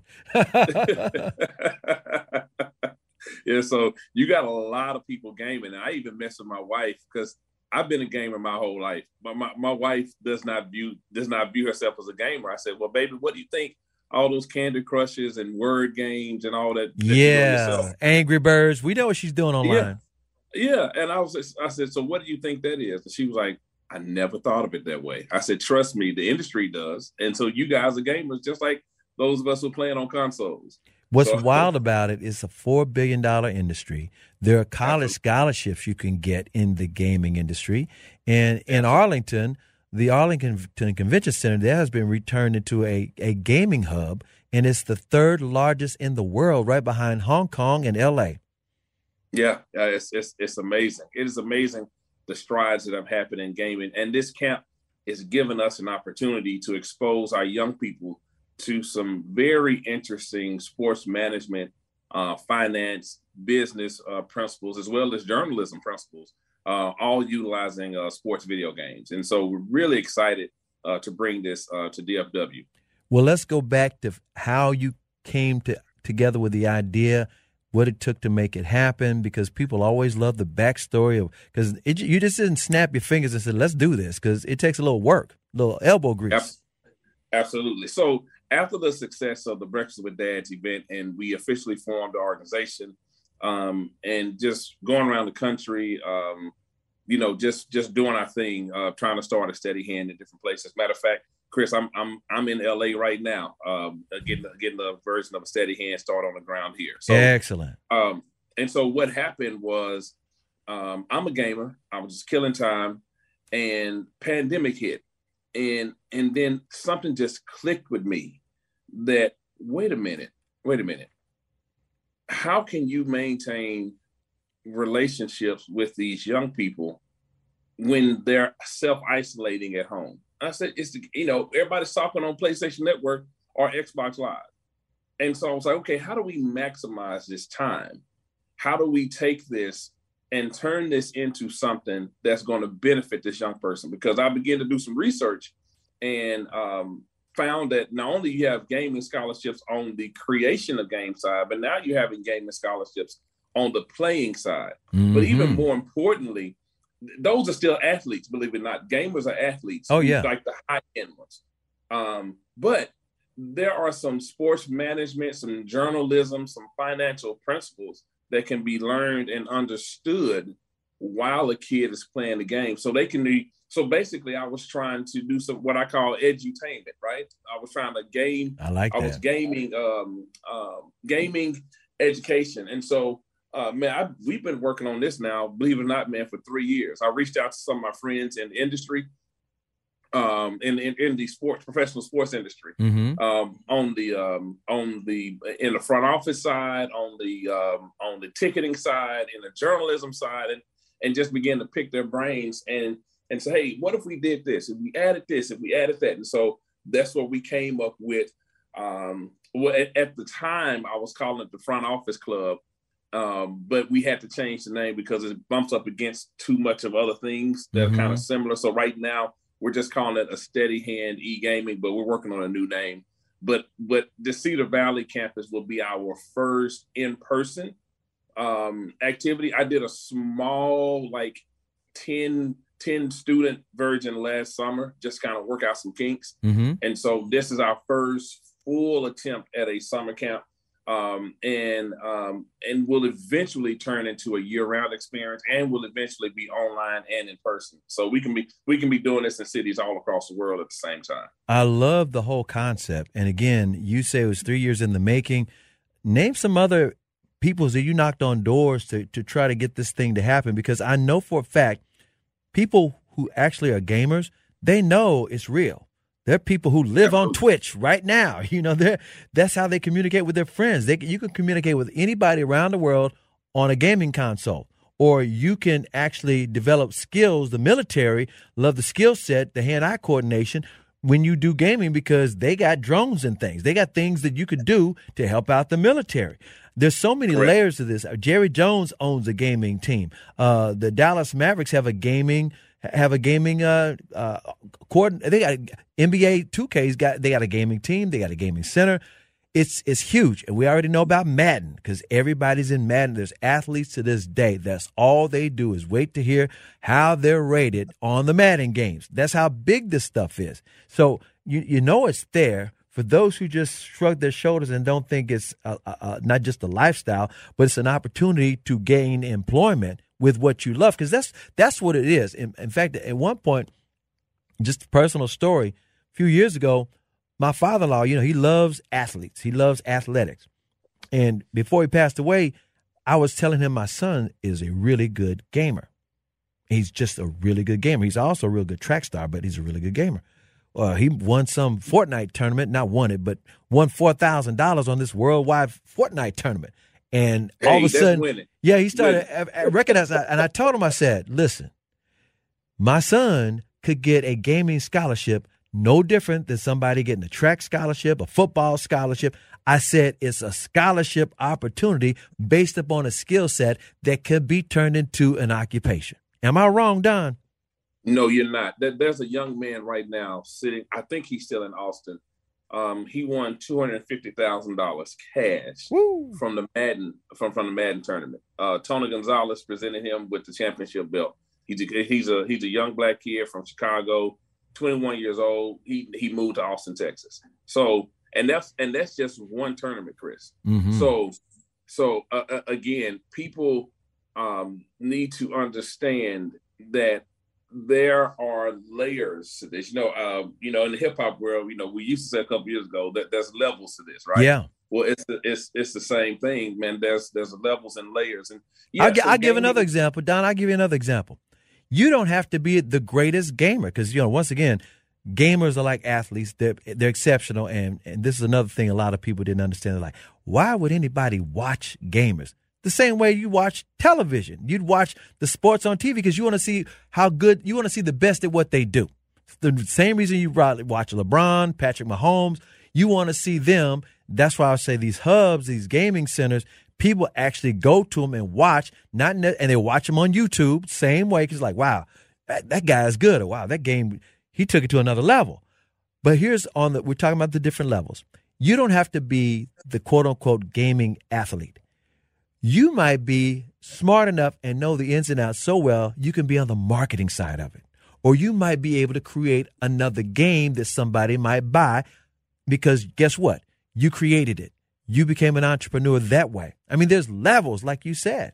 Yeah, so you got a lot of people gaming. I even mess with my wife because I've been a gamer my whole life. But my, my wife does not view does not view herself as a gamer. I said, well, baby, what do you think all those Candy Crushes and word games and all that? that Yeah, Angry Birds. We know what she's doing online. Yeah, yeah. And I was, I said, so what do you think that is? And she was like, I never thought of it that way. I said, trust me, the industry does. And so you guys are gamers just like those of us who are playing on consoles. What's So- wild about it is a four billion dollars industry. There are college scholarships you can get in the gaming industry. And in Arlington, the Arlington Convention Center, that has been returned into a, a gaming hub, and it's the third largest in the world, right behind Hong Kong and L A. Yeah, uh, it's, it's it's amazing. It is amazing the strides that have happened in gaming. And this camp is giving us an opportunity to expose our young people to some very interesting sports management, uh, finance, business uh, principles, as well as journalism principles, uh, all utilizing uh, sports video games. And so we're really excited uh, to bring this uh, to D F W. Well, let's go back to how you came to together with the idea, what it took to make it happen, because people always love the backstory of, because you just didn't snap your fingers and said, let's do this, because it takes a little work, a little elbow grease. Absolutely. So after the success of the Breakfast with Dads event, and we officially formed the organization, um, and just going around the country, um, you know, just just doing our thing, uh, trying to start a steady hand in different places. Matter of fact, Chris, I'm I'm I'm in L A right now, um, getting getting the version of a steady hand start on the ground here. So excellent. Um, and so what happened was, um, I'm a gamer. I was just killing time, and pandemic hit, and and then something just clicked with me that wait a minute, wait a minute. How can you maintain relationships with these young people when they're self-isolating at home? I said, it's the, you know, everybody's talking on PlayStation Network or Xbox Live. And so I was like, okay, how do we maximize this time? How do we take this and turn this into something that's going to benefit this young person? Because I began to do some research, and um, found that not only you have gaming scholarships on the creation of game side, but now you're having gaming scholarships on the playing side. Mm-hmm. But even more importantly, those are still athletes, believe it or not. Gamers are athletes. Oh, yeah. Like the high-end ones. Um, but there are some sports management, some journalism, some financial principles that can be learned and understood while a kid is playing the game. So they can be, so basically I was trying to do some, what I call edutainment, right? I was trying to game. I like that. I was gaming, um, um, gaming education. And so, uh, man, I, we've been working on this now, believe it or not, man, for three years. I reached out to some of my friends in the industry, um, in, in, in the sports, professional sports industry, mm-hmm. um, on the, um, on the, in the front office side, on the, um, on the ticketing side, in the journalism side, and, and just begin to pick their brains and, and say, hey, what if we did this? If we added this, if we added that? And so that's what we came up with. Um, well, at, at the time, I was calling it the Front Office Club, um, but we had to change the name because it bumps up against too much of other things that mm-hmm. are kind of similar. So right now, we're just calling it a Steady Hand E-Gaming, but we're working on a new name. But but the Cedar Valley campus will be our first in-person um, activity. I did a small, like, ten ten student version last summer, just kind of work out some kinks. Mm-hmm. And so this is our first full attempt at a summer camp. Um, and um, and will eventually turn into a year-round experience, and will eventually be online and in person. So we can be we can be doing this in cities all across the world at the same time. I love the whole concept. And again, you say it was three years in the making. Name some other people that you knocked on doors to to try to get this thing to happen, because I know for a fact people who actually are gamers, they know it's real. There are people who live on Twitch right now. You know, they're, that's how they communicate with their friends. They, you can communicate with anybody around the world on a gaming console, or you can actually develop skills. The military love the skill set, the hand-eye coordination when you do gaming, because they got drones and things. They got things that you could do to help out the military. There's so many Correct. layers to this. Jerry Jones owns a gaming team. Uh, the Dallas Mavericks have a gaming have a gaming uh uh coordinator. They got N B A two K's got they got a gaming team. They got a gaming center. It's it's huge, and we already know about Madden because everybody's in Madden. There's athletes to this day. That's all they do is wait to hear how they're rated on the Madden games. That's how big this stuff is. So you you know it's there. For those who just shrug their shoulders and don't think it's uh, uh, not just a lifestyle, but it's an opportunity to gain employment with what you love, because that's that's what it is. In, in fact, at one point, just a personal story, a few years ago, my father-in-law, you know, he loves athletes. He loves athletics. And before he passed away, I was telling him my son is a really good gamer. He's just a really good gamer. He's also a real good track star, but he's a really good gamer. Uh, he won some Fortnite tournament, not won it, but won four thousand dollars on this worldwide Fortnite tournament. And hey, all of a sudden, winning. yeah, he started recognizing. And I told him, I said, listen, my son could get a gaming scholarship no different than somebody getting a track scholarship, a football scholarship. I said it's a scholarship opportunity based upon a skill set that could be turned into an occupation. Am I wrong, Don? No, you're not. There's a young man right now sitting, I think he's still in Austin. Um, he won two hundred fifty thousand dollars cash Woo. from the Madden from, from the Madden tournament. Uh, Tony Gonzalez presented him with the championship belt. He's a, he's a he's a young black kid from Chicago, twenty-one years old. He he moved to Austin, Texas. So and that's and that's just one tournament, Chris. Mm-hmm. So so uh, again, people um, need to understand that there are layers to this. You know, uh, you know, in the hip hop world, you know, we used to say a couple years ago that there's levels to this, right? Yeah. Well, it's the, it's it's the same thing, man. There's there's levels and layers, and yeah, I'll, so I'll give another example, Don. I'll give you another example. You don't have to be the greatest gamer, because you know, once again, gamers are like athletes. They're they're exceptional, and and this is another thing a lot of people didn't understand. They're like, why would anybody watch gamers? The same way you watch television. You'd watch the sports on T V because you want to see how good, you want to see the best at what they do. The same reason you watch LeBron, Patrick Mahomes, you want to see them. That's why I say these hubs, these gaming centers, people actually go to them and watch, not ne- and they watch them on YouTube, same way, because like, wow, that, that guy is good. Or wow, that game, he took it to another level. But here's on the, we're talking about the different levels. You don't have to be the quote unquote gaming athlete. You might be smart enough and know the ins and outs so well, you can be on the marketing side of it. Or you might be able to create another game that somebody might buy because guess what? You created it. You became an entrepreneur that way. I mean, there's levels, like you said.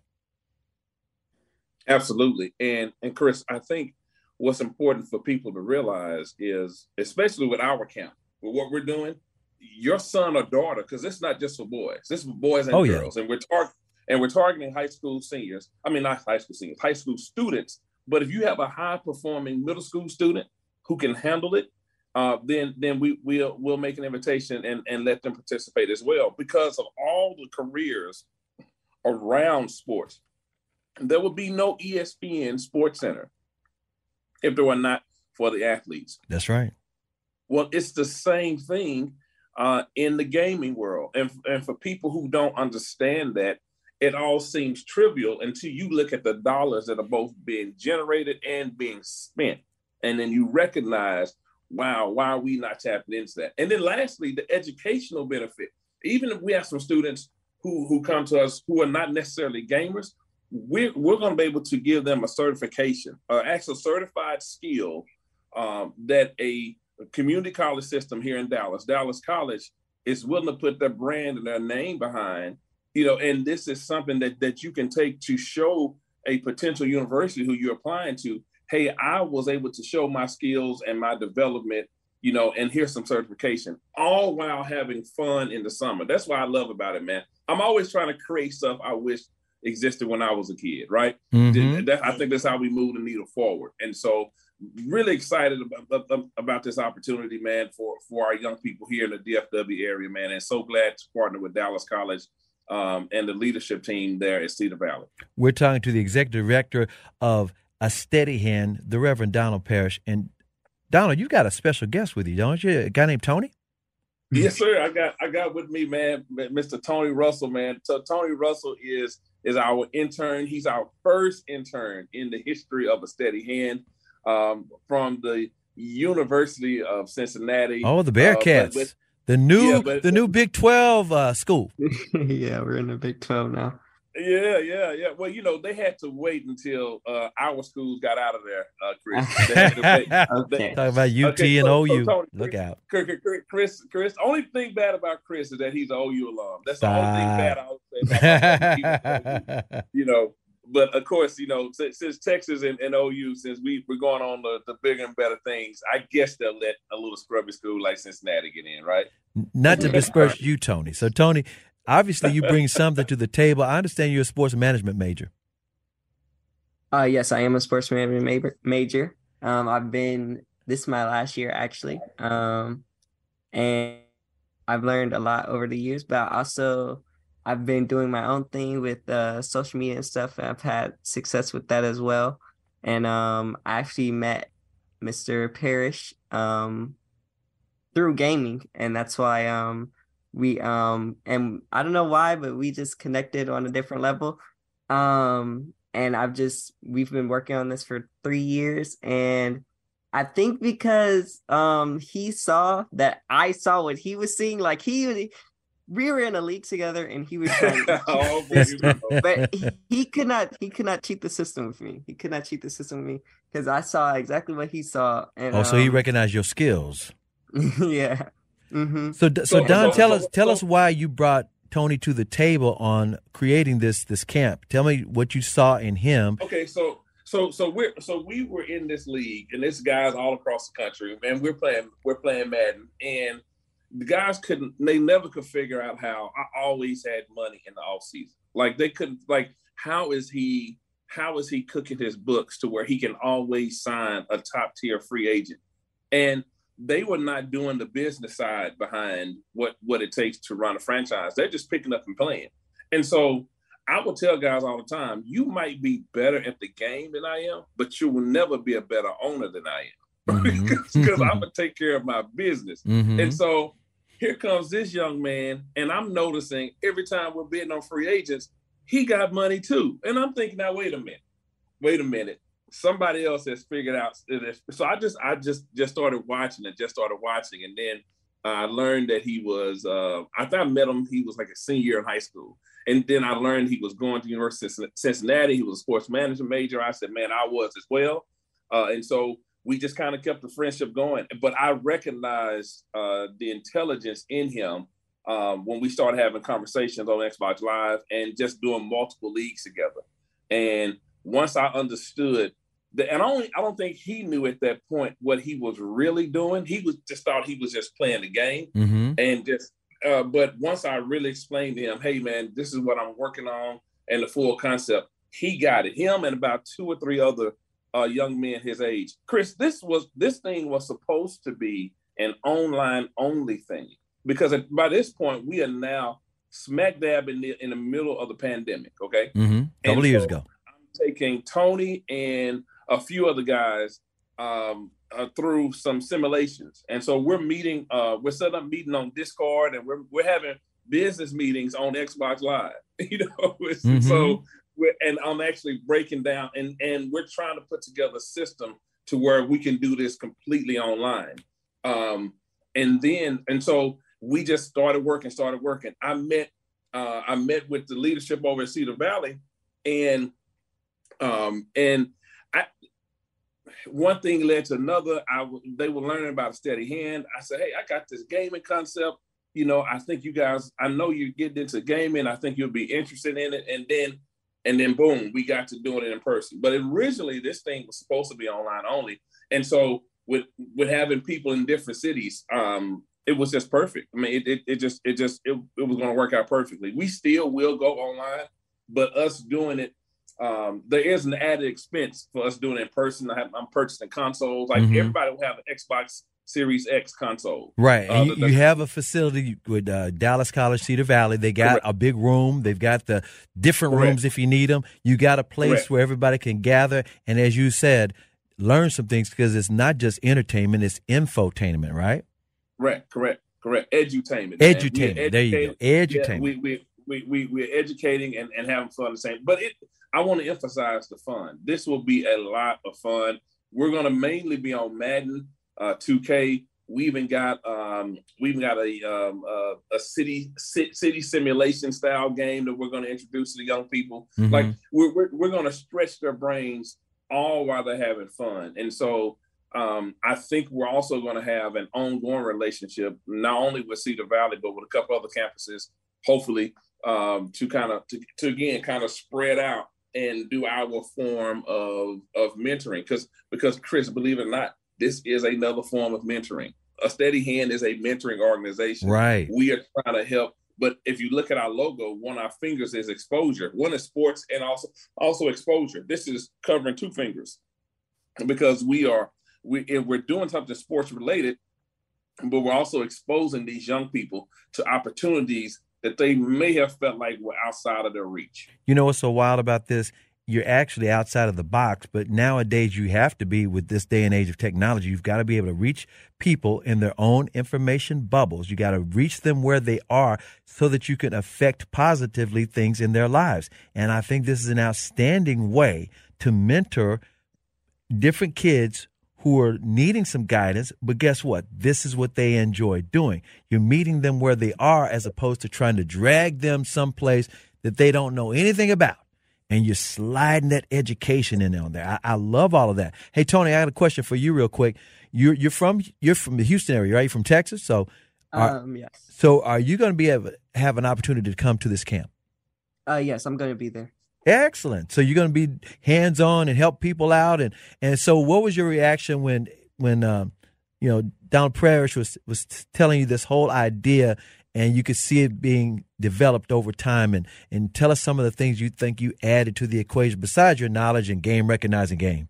Absolutely. And, and Chris, I think what's important for people to realize is, especially with our camp, with what we're doing, your son or daughter, because it's not just for boys, this is for boys and oh, girls. Yeah. And we're tar- and we're targeting high school seniors. I mean, not high school seniors, high school students. But if you have a high performing middle school student who can handle it, uh, then then we we'll we'll make an invitation and, and let them participate as well, because of all the careers around sports. There would be no E S P N Sports Center if there were not for the athletes. That's right. Well, it's the same thing uh, in the gaming world. And, and for people who don't understand that, it all seems trivial until you look at the dollars that are both being generated and being spent. And then you recognize, wow, why are we not tapping into that? And then lastly, the educational benefit. Even if we have some students who, who come to us who are not necessarily gamers, we're, we're going to be able to give them a certification, an actual certified skill um, that a community college system here in Dallas, Dallas College, is willing to put their brand and their name behind. You know, and this is something that, that you can take to show a potential university who you're applying to, hey, I was able to show my skills and my development, you know, and here's some certification, all while having fun in the summer. That's what I love about it, man. I'm always trying to create stuff I wish existed when I was a kid, right? Mm-hmm. That, I think that's how we move the needle forward. And so really excited about, about this opportunity, man, for, for our young people here in the D F W area, man, and so glad to partner with Dallas College Um, and the leadership team there at Cedar Valley. We're talking to the executive director of A Steady Hand, the Reverend Donald Parrish. And Donald, you got a special guest with you, don't you? A guy named Tony? Yes, sir. I got I got with me, man, Mister Tony Russell, man. So Tony Russell is is our intern. He's our first intern in the history of A Steady Hand um, from the University of Cincinnati. Oh, the Bearcats. Uh, with, The new, yeah, but, the new Big twelve uh, school. Yeah, we're in the Big twelve now. Yeah, yeah, yeah. Well, you know, they had to wait until uh, our schools got out of there, uh, Chris. They had to wait. Okay. Talking about U T okay, and so, O U. So Tony, Look Chris, out. Chris, Chris, Chris, only thing bad about Chris is that he's an O U alum. That's Stop. the only thing bad I would say about him. You know, but of course, you know, since, since Texas and, and O U, since we, we're going on the, the bigger and better things, I guess they'll let a little scrubby school like Cincinnati get in, right? Not to besmirch you, Tony. So, Tony, obviously you bring something to the table. I understand you're a sports management major. Uh, yes, I am a sports management major. Um, I've been, this is my last year, actually. Um, and I've learned a lot over the years, but also I've been doing my own thing with uh, social media and stuff. And I've had success with that as well. And um, I actually met Mister Parrish um, through gaming. And that's why um, we, um, and I don't know why, but we just connected on a different level. Um, and I've just, we've been working on this for three years. And I think because um, he saw that I saw what he was seeing, like he we were in a league together and he was trying to oh, but he, he could not he could not cheat the system with me. He could not cheat the system with me because I saw exactly what he saw. And, oh, so um, he recognized your skills. Yeah. Mm-hmm. So, so Don, tell us tell us why you brought Tony to the table on creating this this camp. Tell me what you saw in him. Okay, so so so we're so we were in this league and this guys all across the country, and we're playing we're playing Madden, and the guys couldn't, they never could figure out how I always had money in the off season. Like they couldn't, like, how is he, how is he cooking his books to where he can always sign a top tier free agent? And they were not doing the business side behind what, what it takes to run a franchise. They're just picking up and playing. And so I will tell guys all the time, you might be better at the game than I am, but you will never be a better owner than I am. Because mm-hmm. I'm going to take care of my business. Mm-hmm. And so here comes this young man, and I'm noticing every time we're bidding on free agents, he got money too. And I'm thinking, now, wait a minute. Wait a minute. somebody else has figured out this. So I just I just just started watching and just started watching, and then I learned that he was. Uh, I thought I met him. He was like a senior in high school, and then I learned he was going to the University of Cincinnati. He was a sports management major. I said, man, I was as well, uh, and so we just kind of kept the friendship going. But I recognized uh, the intelligence in him um, when we started having conversations on Xbox Live and just doing multiple leagues together. And once I understood that, and I, only, I don't think he knew at that point what he was really doing. He was just thought he was just playing the game, mm-hmm. and just. Uh, but once I really explained to him, hey man, this is what I'm working on, and the full concept, he got it. Him and about two or three other uh, young men his age. Chris, this was this thing was supposed to be an online only thing, because by this point we are now smack dab in the in the middle of the pandemic. Okay, mm-hmm. couple of years so ago, I'm taking Tony and a few other guys um, uh, through some simulations, and so we're meeting. Uh, we're setting up meeting on Discord, and we're we're having business meetings on Xbox Live. You know, mm-hmm. so. We're, and I'm actually breaking down, and, and we're trying to put together a system to where we can do this completely online. Um, and then, and so we just started working, started working. I met, uh, I met with the leadership over at Cedar Valley, and, um, and I, one thing led to another. I, they were learning about a steady hand. I said, hey, I got this gaming concept. You know, I think you guys, I know you're getting into gaming. I think you'll be interested in it. And then, And then boom, we got to doing it in person. But originally this thing was supposed to be online only. And so with with having people in different cities, um, it was just perfect. I mean, it it, it just it just it, it was going to work out perfectly. We still will go online, but us doing it, um, there is an added expense for us doing it in person. I have, I'm purchasing consoles. Like mm-hmm. everybody will have an Xbox Series X console. Right. Uh, and you, the, the, you have a facility with uh, Dallas College, Cedar Valley. They got correct. a big room. They've got the different correct. rooms if you need them. You got a place correct. where everybody can gather. And as you said, learn some things, because it's not just entertainment, it's infotainment, right? Correct, correct, correct. Edutainment. Edutainment. There you go. Edutainment. Yeah, we, we, we, we, we're educating and, and having fun the same. But it, I want to emphasize the fun. This will be a lot of fun. We're going to mainly be on Madden. Uh, two K. We even got um, we even got a um, uh, a city city simulation style game that we're going to introduce to the young people. Mm-hmm. Like we're we're, we're going to stretch their brains all while they're having fun. And so um, I think we're also going to have an ongoing relationship, not only with Cedar Valley, but with a couple other campuses, hopefully, um, to kind of to, to again kind of spread out and do our form of of mentoring. Because because Chris, believe it or not, this is another form of mentoring. A Steady Hand is a mentoring organization. Right. We are trying to help. But if you look at our logo, one of our fingers is exposure. One is sports and also also exposure. This is covering two fingers, because we are we if we're doing something sports related, but we're also exposing these young people to opportunities that they may have felt like were outside of their reach. You know what's so wild about this? You're actually outside of the box, but nowadays you have to be, with this day and age of technology, you've got to be able to reach people in their own information bubbles. You got to reach them where they are so that you can affect positively things in their lives. And I think this is an outstanding way to mentor different kids who are needing some guidance, but guess what? This is what they enjoy doing. You're meeting them where they are, as opposed to trying to drag them someplace that they don't know anything about. And you're sliding that education in on there. I, I love all of that. Hey, Tony, I got a question for you real quick. You're you're from you're from the Houston area, right? You're from Texas, so are, um yes. So are you going to be able have an opportunity to come to this camp? Uh yes, I'm going to be there. Excellent. So you're going to be hands on and help people out, and and so what was your reaction when when um, you know Donald Parrish was was telling you this whole idea? And you could see it being developed over time. And, and tell us some of the things you think you added to the equation besides your knowledge and game recognizing game.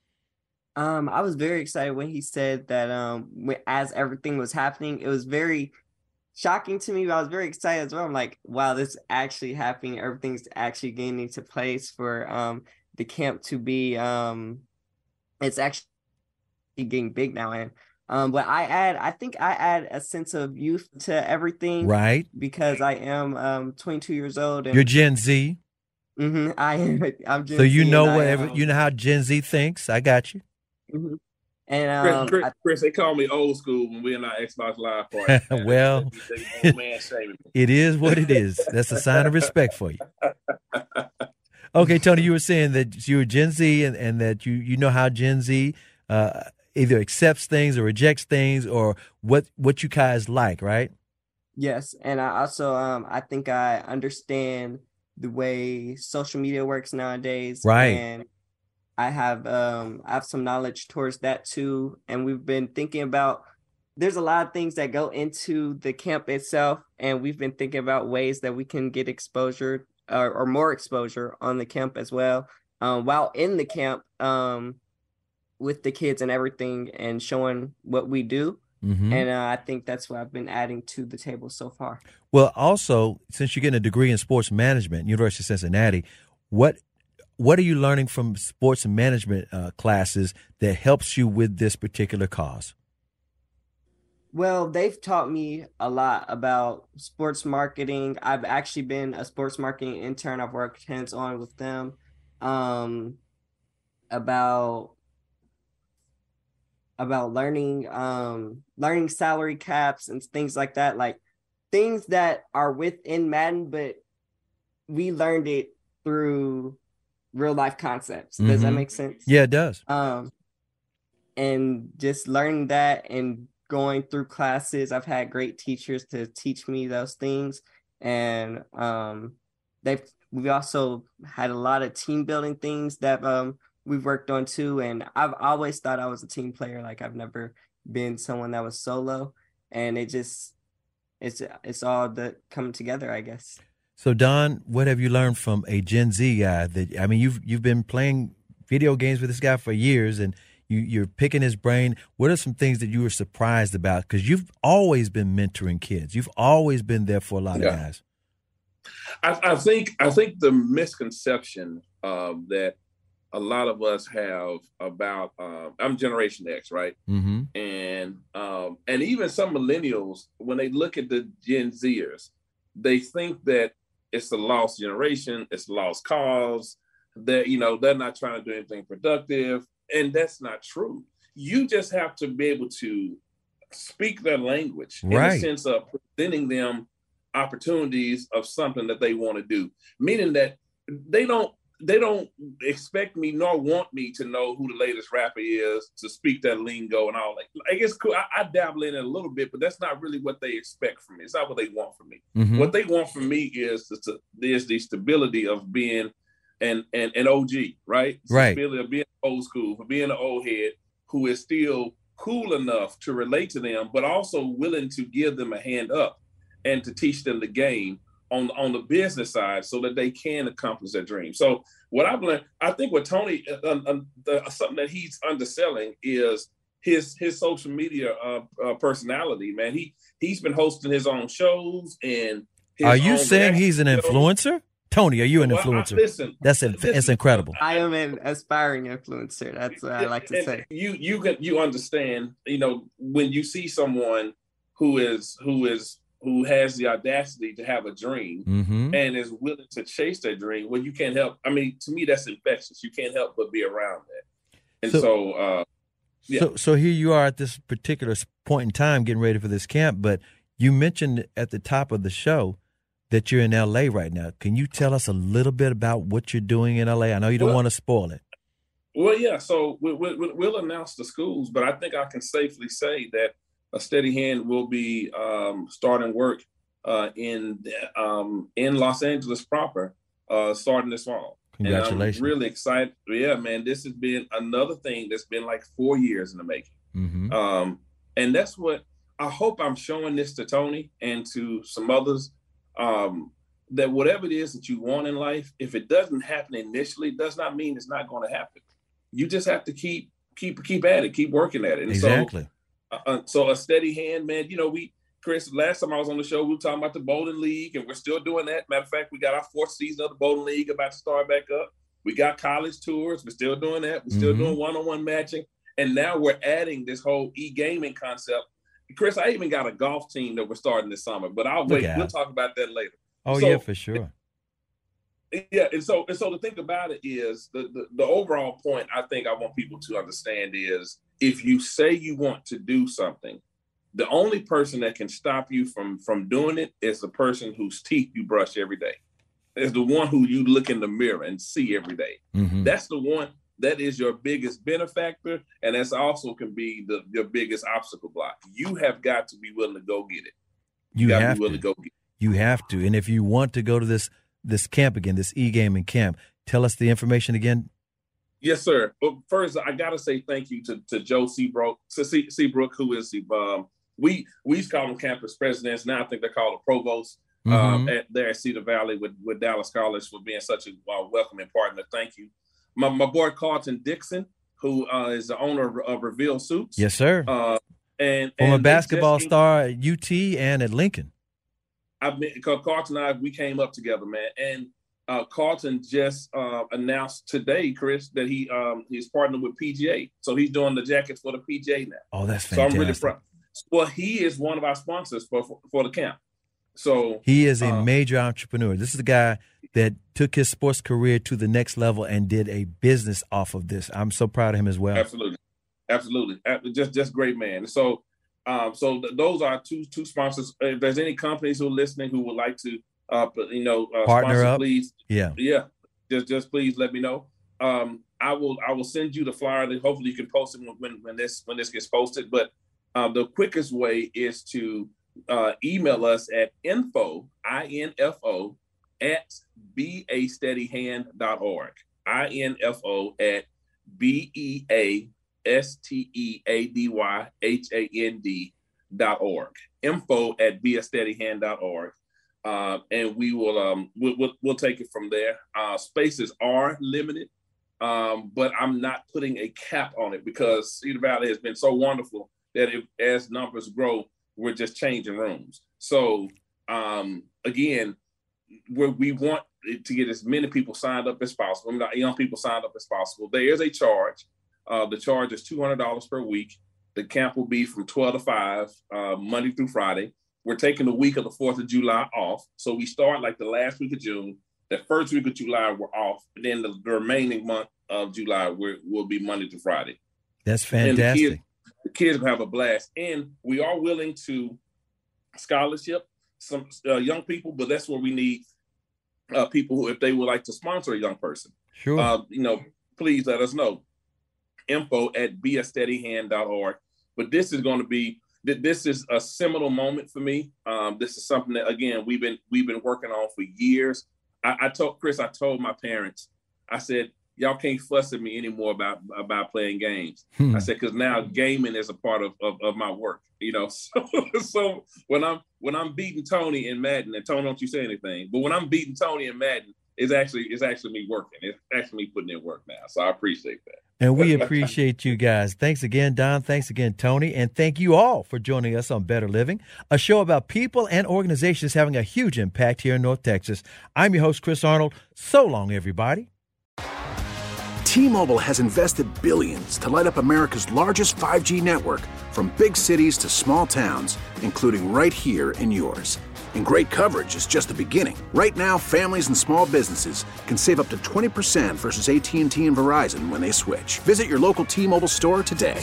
Um, I was very excited when he said that um, when, as everything was happening, it was very shocking to me, but I was very excited as well. I'm like, wow, this is actually happening. Everything's actually getting into place for um, the camp to be, um, it's actually getting big now. And Um, but I add, I think I add a sense of youth to everything, right? Because I am um twenty-two years old. And you're Gen Z. Mm-hmm. I I'm Gen So you Z know and I whatever um you know how Gen Z thinks. I got you. mhm. and Chris, um Chris, I, Chris, they call me old school when we're in our Xbox Live parties, man. They, they, Well, be- they be old man shaming me. it is what it is. That's a sign of respect for you. Okay, Tony, you were saying that you're Gen Z and, and that you, you know how Gen Z uh, either accepts things or rejects things or what what you guys like, right? yes, and I also um I think I understand the way social media works nowadays, Right. and I have um I have some knowledge towards that too, and we've been thinking about there's a lot of things that go into the camp itself, and we've been thinking about ways that we can get exposure or, or more exposure on the camp as well, um, while in the camp um with the kids and everything, and showing what we do. Mm-hmm. And uh, I think that's what I've been adding to the table so far. Well, also, since you're getting a degree in sports management, University of Cincinnati, what what are you learning from sports management uh, classes that helps you with this particular cause? Well, they've taught me a lot about sports marketing. I've actually been a sports marketing intern. I've worked hands-on with them. Um, about about learning um learning salary caps and things like that, like things that are within Madden, but we learned it through real life concepts. Does that Mhm. make sense? Yeah, it does. Um, and just learning that and going through classes, I've had great teachers to teach me those things, and um, they've we also had a lot of team building things that um we've worked on too. And I've always thought I was a team player. Like I've never been someone that was solo, and it just it's it's all the coming together, I guess. So, Don, what have you learned from a Gen Z guy? That I mean, you've you've been playing video games with this guy for years, and you, you're picking his brain. What are some things that you were surprised about? Because you've always been mentoring kids. You've always been there for a lot Yeah. of guys. I, I think I think the misconception uh, that a lot of us have about uh, I'm Generation X, right? Mm-hmm. And um, and even some millennials, when they look at the Gen Zers, they think that it's a lost generation, it's a lost cause. That you know they're not trying to do anything productive, and that's not true. You just have to be able to speak their language in Right. the sense of presenting them opportunities of something that they want to do, meaning that they don't they don't expect me nor want me to know who the latest rapper is, to speak that lingo and all that. I guess cool. I, I dabble in it a little bit, but that's not really what they expect from me. It's not what they want from me. Mhm. What they want from me is the, is the stability of being an, an, an O G, right? Right. Stability of being old school, for being an old head who is still cool enough to relate to them, but also willing to give them a hand up and to teach them the game on, on the business side so that they can accomplish their dream. So what I've learned, I think what Tony, uh, uh, the, something that he's underselling is his his social media uh, uh, personality, man. He, he's been hosting his own shows. And his Are you own saying reaction he's an shows. influencer? Tony, are you an Well, I- influencer? listen, That's in, listen, it's incredible. I am an aspiring influencer. That's what I like to And say. You you can you understand, you know, when you see someone who is who is who has the audacity to have a dream Mm-hmm. and is willing to chase their dream, well, you can't help. I mean, to me, that's infectious. You can't help but be around that. And So- so, uh, yeah. So, so here you are at this particular point in time getting ready for this camp, but you mentioned at the top of the show that you're in L A right now. Can you tell us a little bit about what you're doing in L A? I know you don't Well- want to spoil it. Well, yeah. So we, we, we'll announce the schools, but I think I can safely say that a steady hand will be um, starting work uh, in um, in Los Angeles proper, uh, starting this fall. Congratulations. And I'm really excited. Yeah, man. This has been another thing that's been like four years in the making. Mm-hmm. Um, and that's what I hope I'm showing this to Tony and to some others, um, that whatever it is that you want in life, if it doesn't happen initially, does not mean it's not going to happen. You just have to keep keep keep at it, keep working at it. And Exactly. So, uh, so a steady hand, man. You know, we Chris. Last time I was on the show, we were talking about the Bowling League, and we're still doing that. Matter of fact, we got our fourth season of the Bowling League about to start back up. We got college tours. We're still doing that. We're still Mhm. doing one-on-one matching, and now we're adding this whole e-gaming concept. Chris, I even got a golf team that we're starting this summer, but I'll Look wait. out. We'll talk about that later. Oh, So- yeah, for sure. Yeah, and so and so the thing about it is the, the the overall point I think I want people to understand is if you say you want to do something, the only person that can stop you from from doing it is the person whose teeth you brush every day. It's the one who you look in the mirror and see every day. Mm-hmm. That's the one that is your biggest benefactor, and that's also can be the your biggest obstacle block. You have got to be willing to go get it. You, you have to be willing to. to go get it. You have to. And if you want to go to this this camp again, this e-gaming camp, tell us the information again. Yes, sir. Well, first, I got to say thank you to, to Joe Seabrook, Seabrook, who is the um, we we used to call them campus presidents. Now I think they're called the provost. Mm-hmm. um, at, there at Cedar Valley with, with Dallas College for being such a uh, welcoming partner. Thank you. My, my boy Carlton Dixon, who uh, is the owner of Reveal Suits. Yes, sir. Uh, and From and a basketball just, star at U T and at Lincoln. I've been, Carlton and I, we came up together, man. And uh, Carlton just uh, announced today, Chris, that he um, he's partnered with P G A. So he's doing the jackets for the P G A now. Oh, that's fantastic. So I'm really proud. Well, he is one of our sponsors for, for, for the camp. So he is a uh, major entrepreneur. This is the guy that took his sports career to the next level and did a business off of this. I'm so proud of him as well. Absolutely, absolutely, just just great man. So, um, so th- those are two two sponsors. If there's any companies who are listening who would like to, uh, you know, uh, partner sponsor, up, please, yeah, yeah, just just please let me know. Um, I will I will send you the flyer. That hopefully you can post it when when this when this gets posted. But uh, the quickest way is to Uh, email us at info, I N F O, at be a steady hand dot org. I N F O at B E A S T E A D Y H A N D dot org. Info at be a steady hand dot org. Uh, and we will um we'll, we'll, we'll take it from there. Uh, spaces are limited, um, but I'm not putting a cap on it because Cedar Valley has been so wonderful that if, as numbers grow, we're just changing rooms. So um, again, where we want to get as many people signed up as possible, young people signed up as possible. There is a charge. Uh, the charge is two hundred dollars per week. The camp will be from twelve to five, uh, Monday through Friday. We're taking the week of the fourth of July off. So we start like the last week of June. The first week of July, we're off. And then the, the remaining month of July we're, will be Monday through Friday. That's fantastic. The kids will have a blast, and we are willing to scholarship some uh, young people, but that's where we need uh, people who, if they would like to sponsor a young person, sure, uh, you know, please let us know. Info at be a steady hand dot org. But this is going to be this is a seminal moment for me. Um, this is something that again we've been we've been working on for years. I, I told Chris, I told my parents, I said, y'all can't fuss at me anymore about about playing games. Hmm. I said, because now gaming is a part of, of, of my work, you know. So, so when I'm when I'm beating Tony in Madden, and Tony, don't you say anything, but when I'm beating Tony in Madden, it's actually it's actually me working. It's actually me putting in work now. So I appreciate that. And we appreciate you guys. Thanks again, Don. Thanks again, Tony. And thank you all for joining us on Better Living, a show about people and organizations having a huge impact here in North Texas. I'm your host, Chris Arnold. So long, everybody. T-Mobile has invested billions to light up America's largest five G network, from big cities to small towns, including right here in yours. And great coverage is just the beginning. Right now, families and small businesses can save up to twenty percent versus A T and T and Verizon when they switch. Visit your local T-Mobile store today.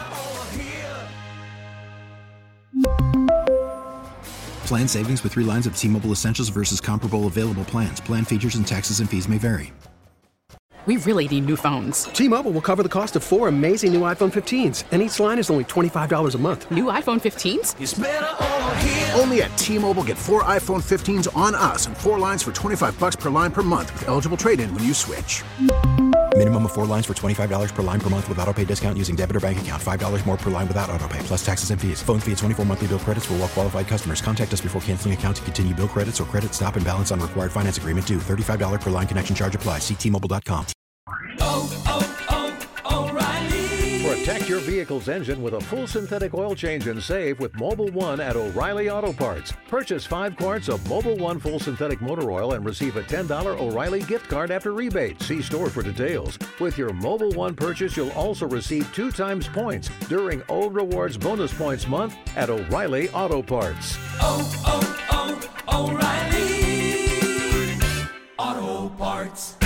Plan savings with three lines of T-Mobile Essentials versus comparable available plans. Plan features and taxes and fees may vary. We really need new phones. T-Mobile will cover the cost of four amazing new iPhone fifteens, and each line is only twenty-five dollars a month. New iPhone fifteens? It's better over here. Only at T-Mobile, get four iPhone fifteens on us and four lines for twenty-five dollars per line per month with eligible trade-in when you switch. Minimum of four lines for twenty-five dollars per line per month with autopay discount using debit or bank account. five dollars more per line without autopay, plus taxes and fees. Phone fee at twenty-four monthly bill credits for well-qualified customers. Contact us before canceling account to continue bill credits or credit stop and balance on required finance agreement due. thirty-five dollars per line connection charge applies. See T Mobile dot com. Oh, oh, oh, O'Reilly. Protect your vehicle's engine with a full synthetic oil change and save with Mobil one at O'Reilly Auto Parts. Purchase five quarts of Mobil one full synthetic motor oil and receive a ten dollars O'Reilly gift card after rebate. See store for details. With your Mobil one purchase, you'll also receive two times points during O Rewards Bonus Points Month at O'Reilly Auto Parts. Oh, oh, oh, O'Reilly Auto Parts. Parts.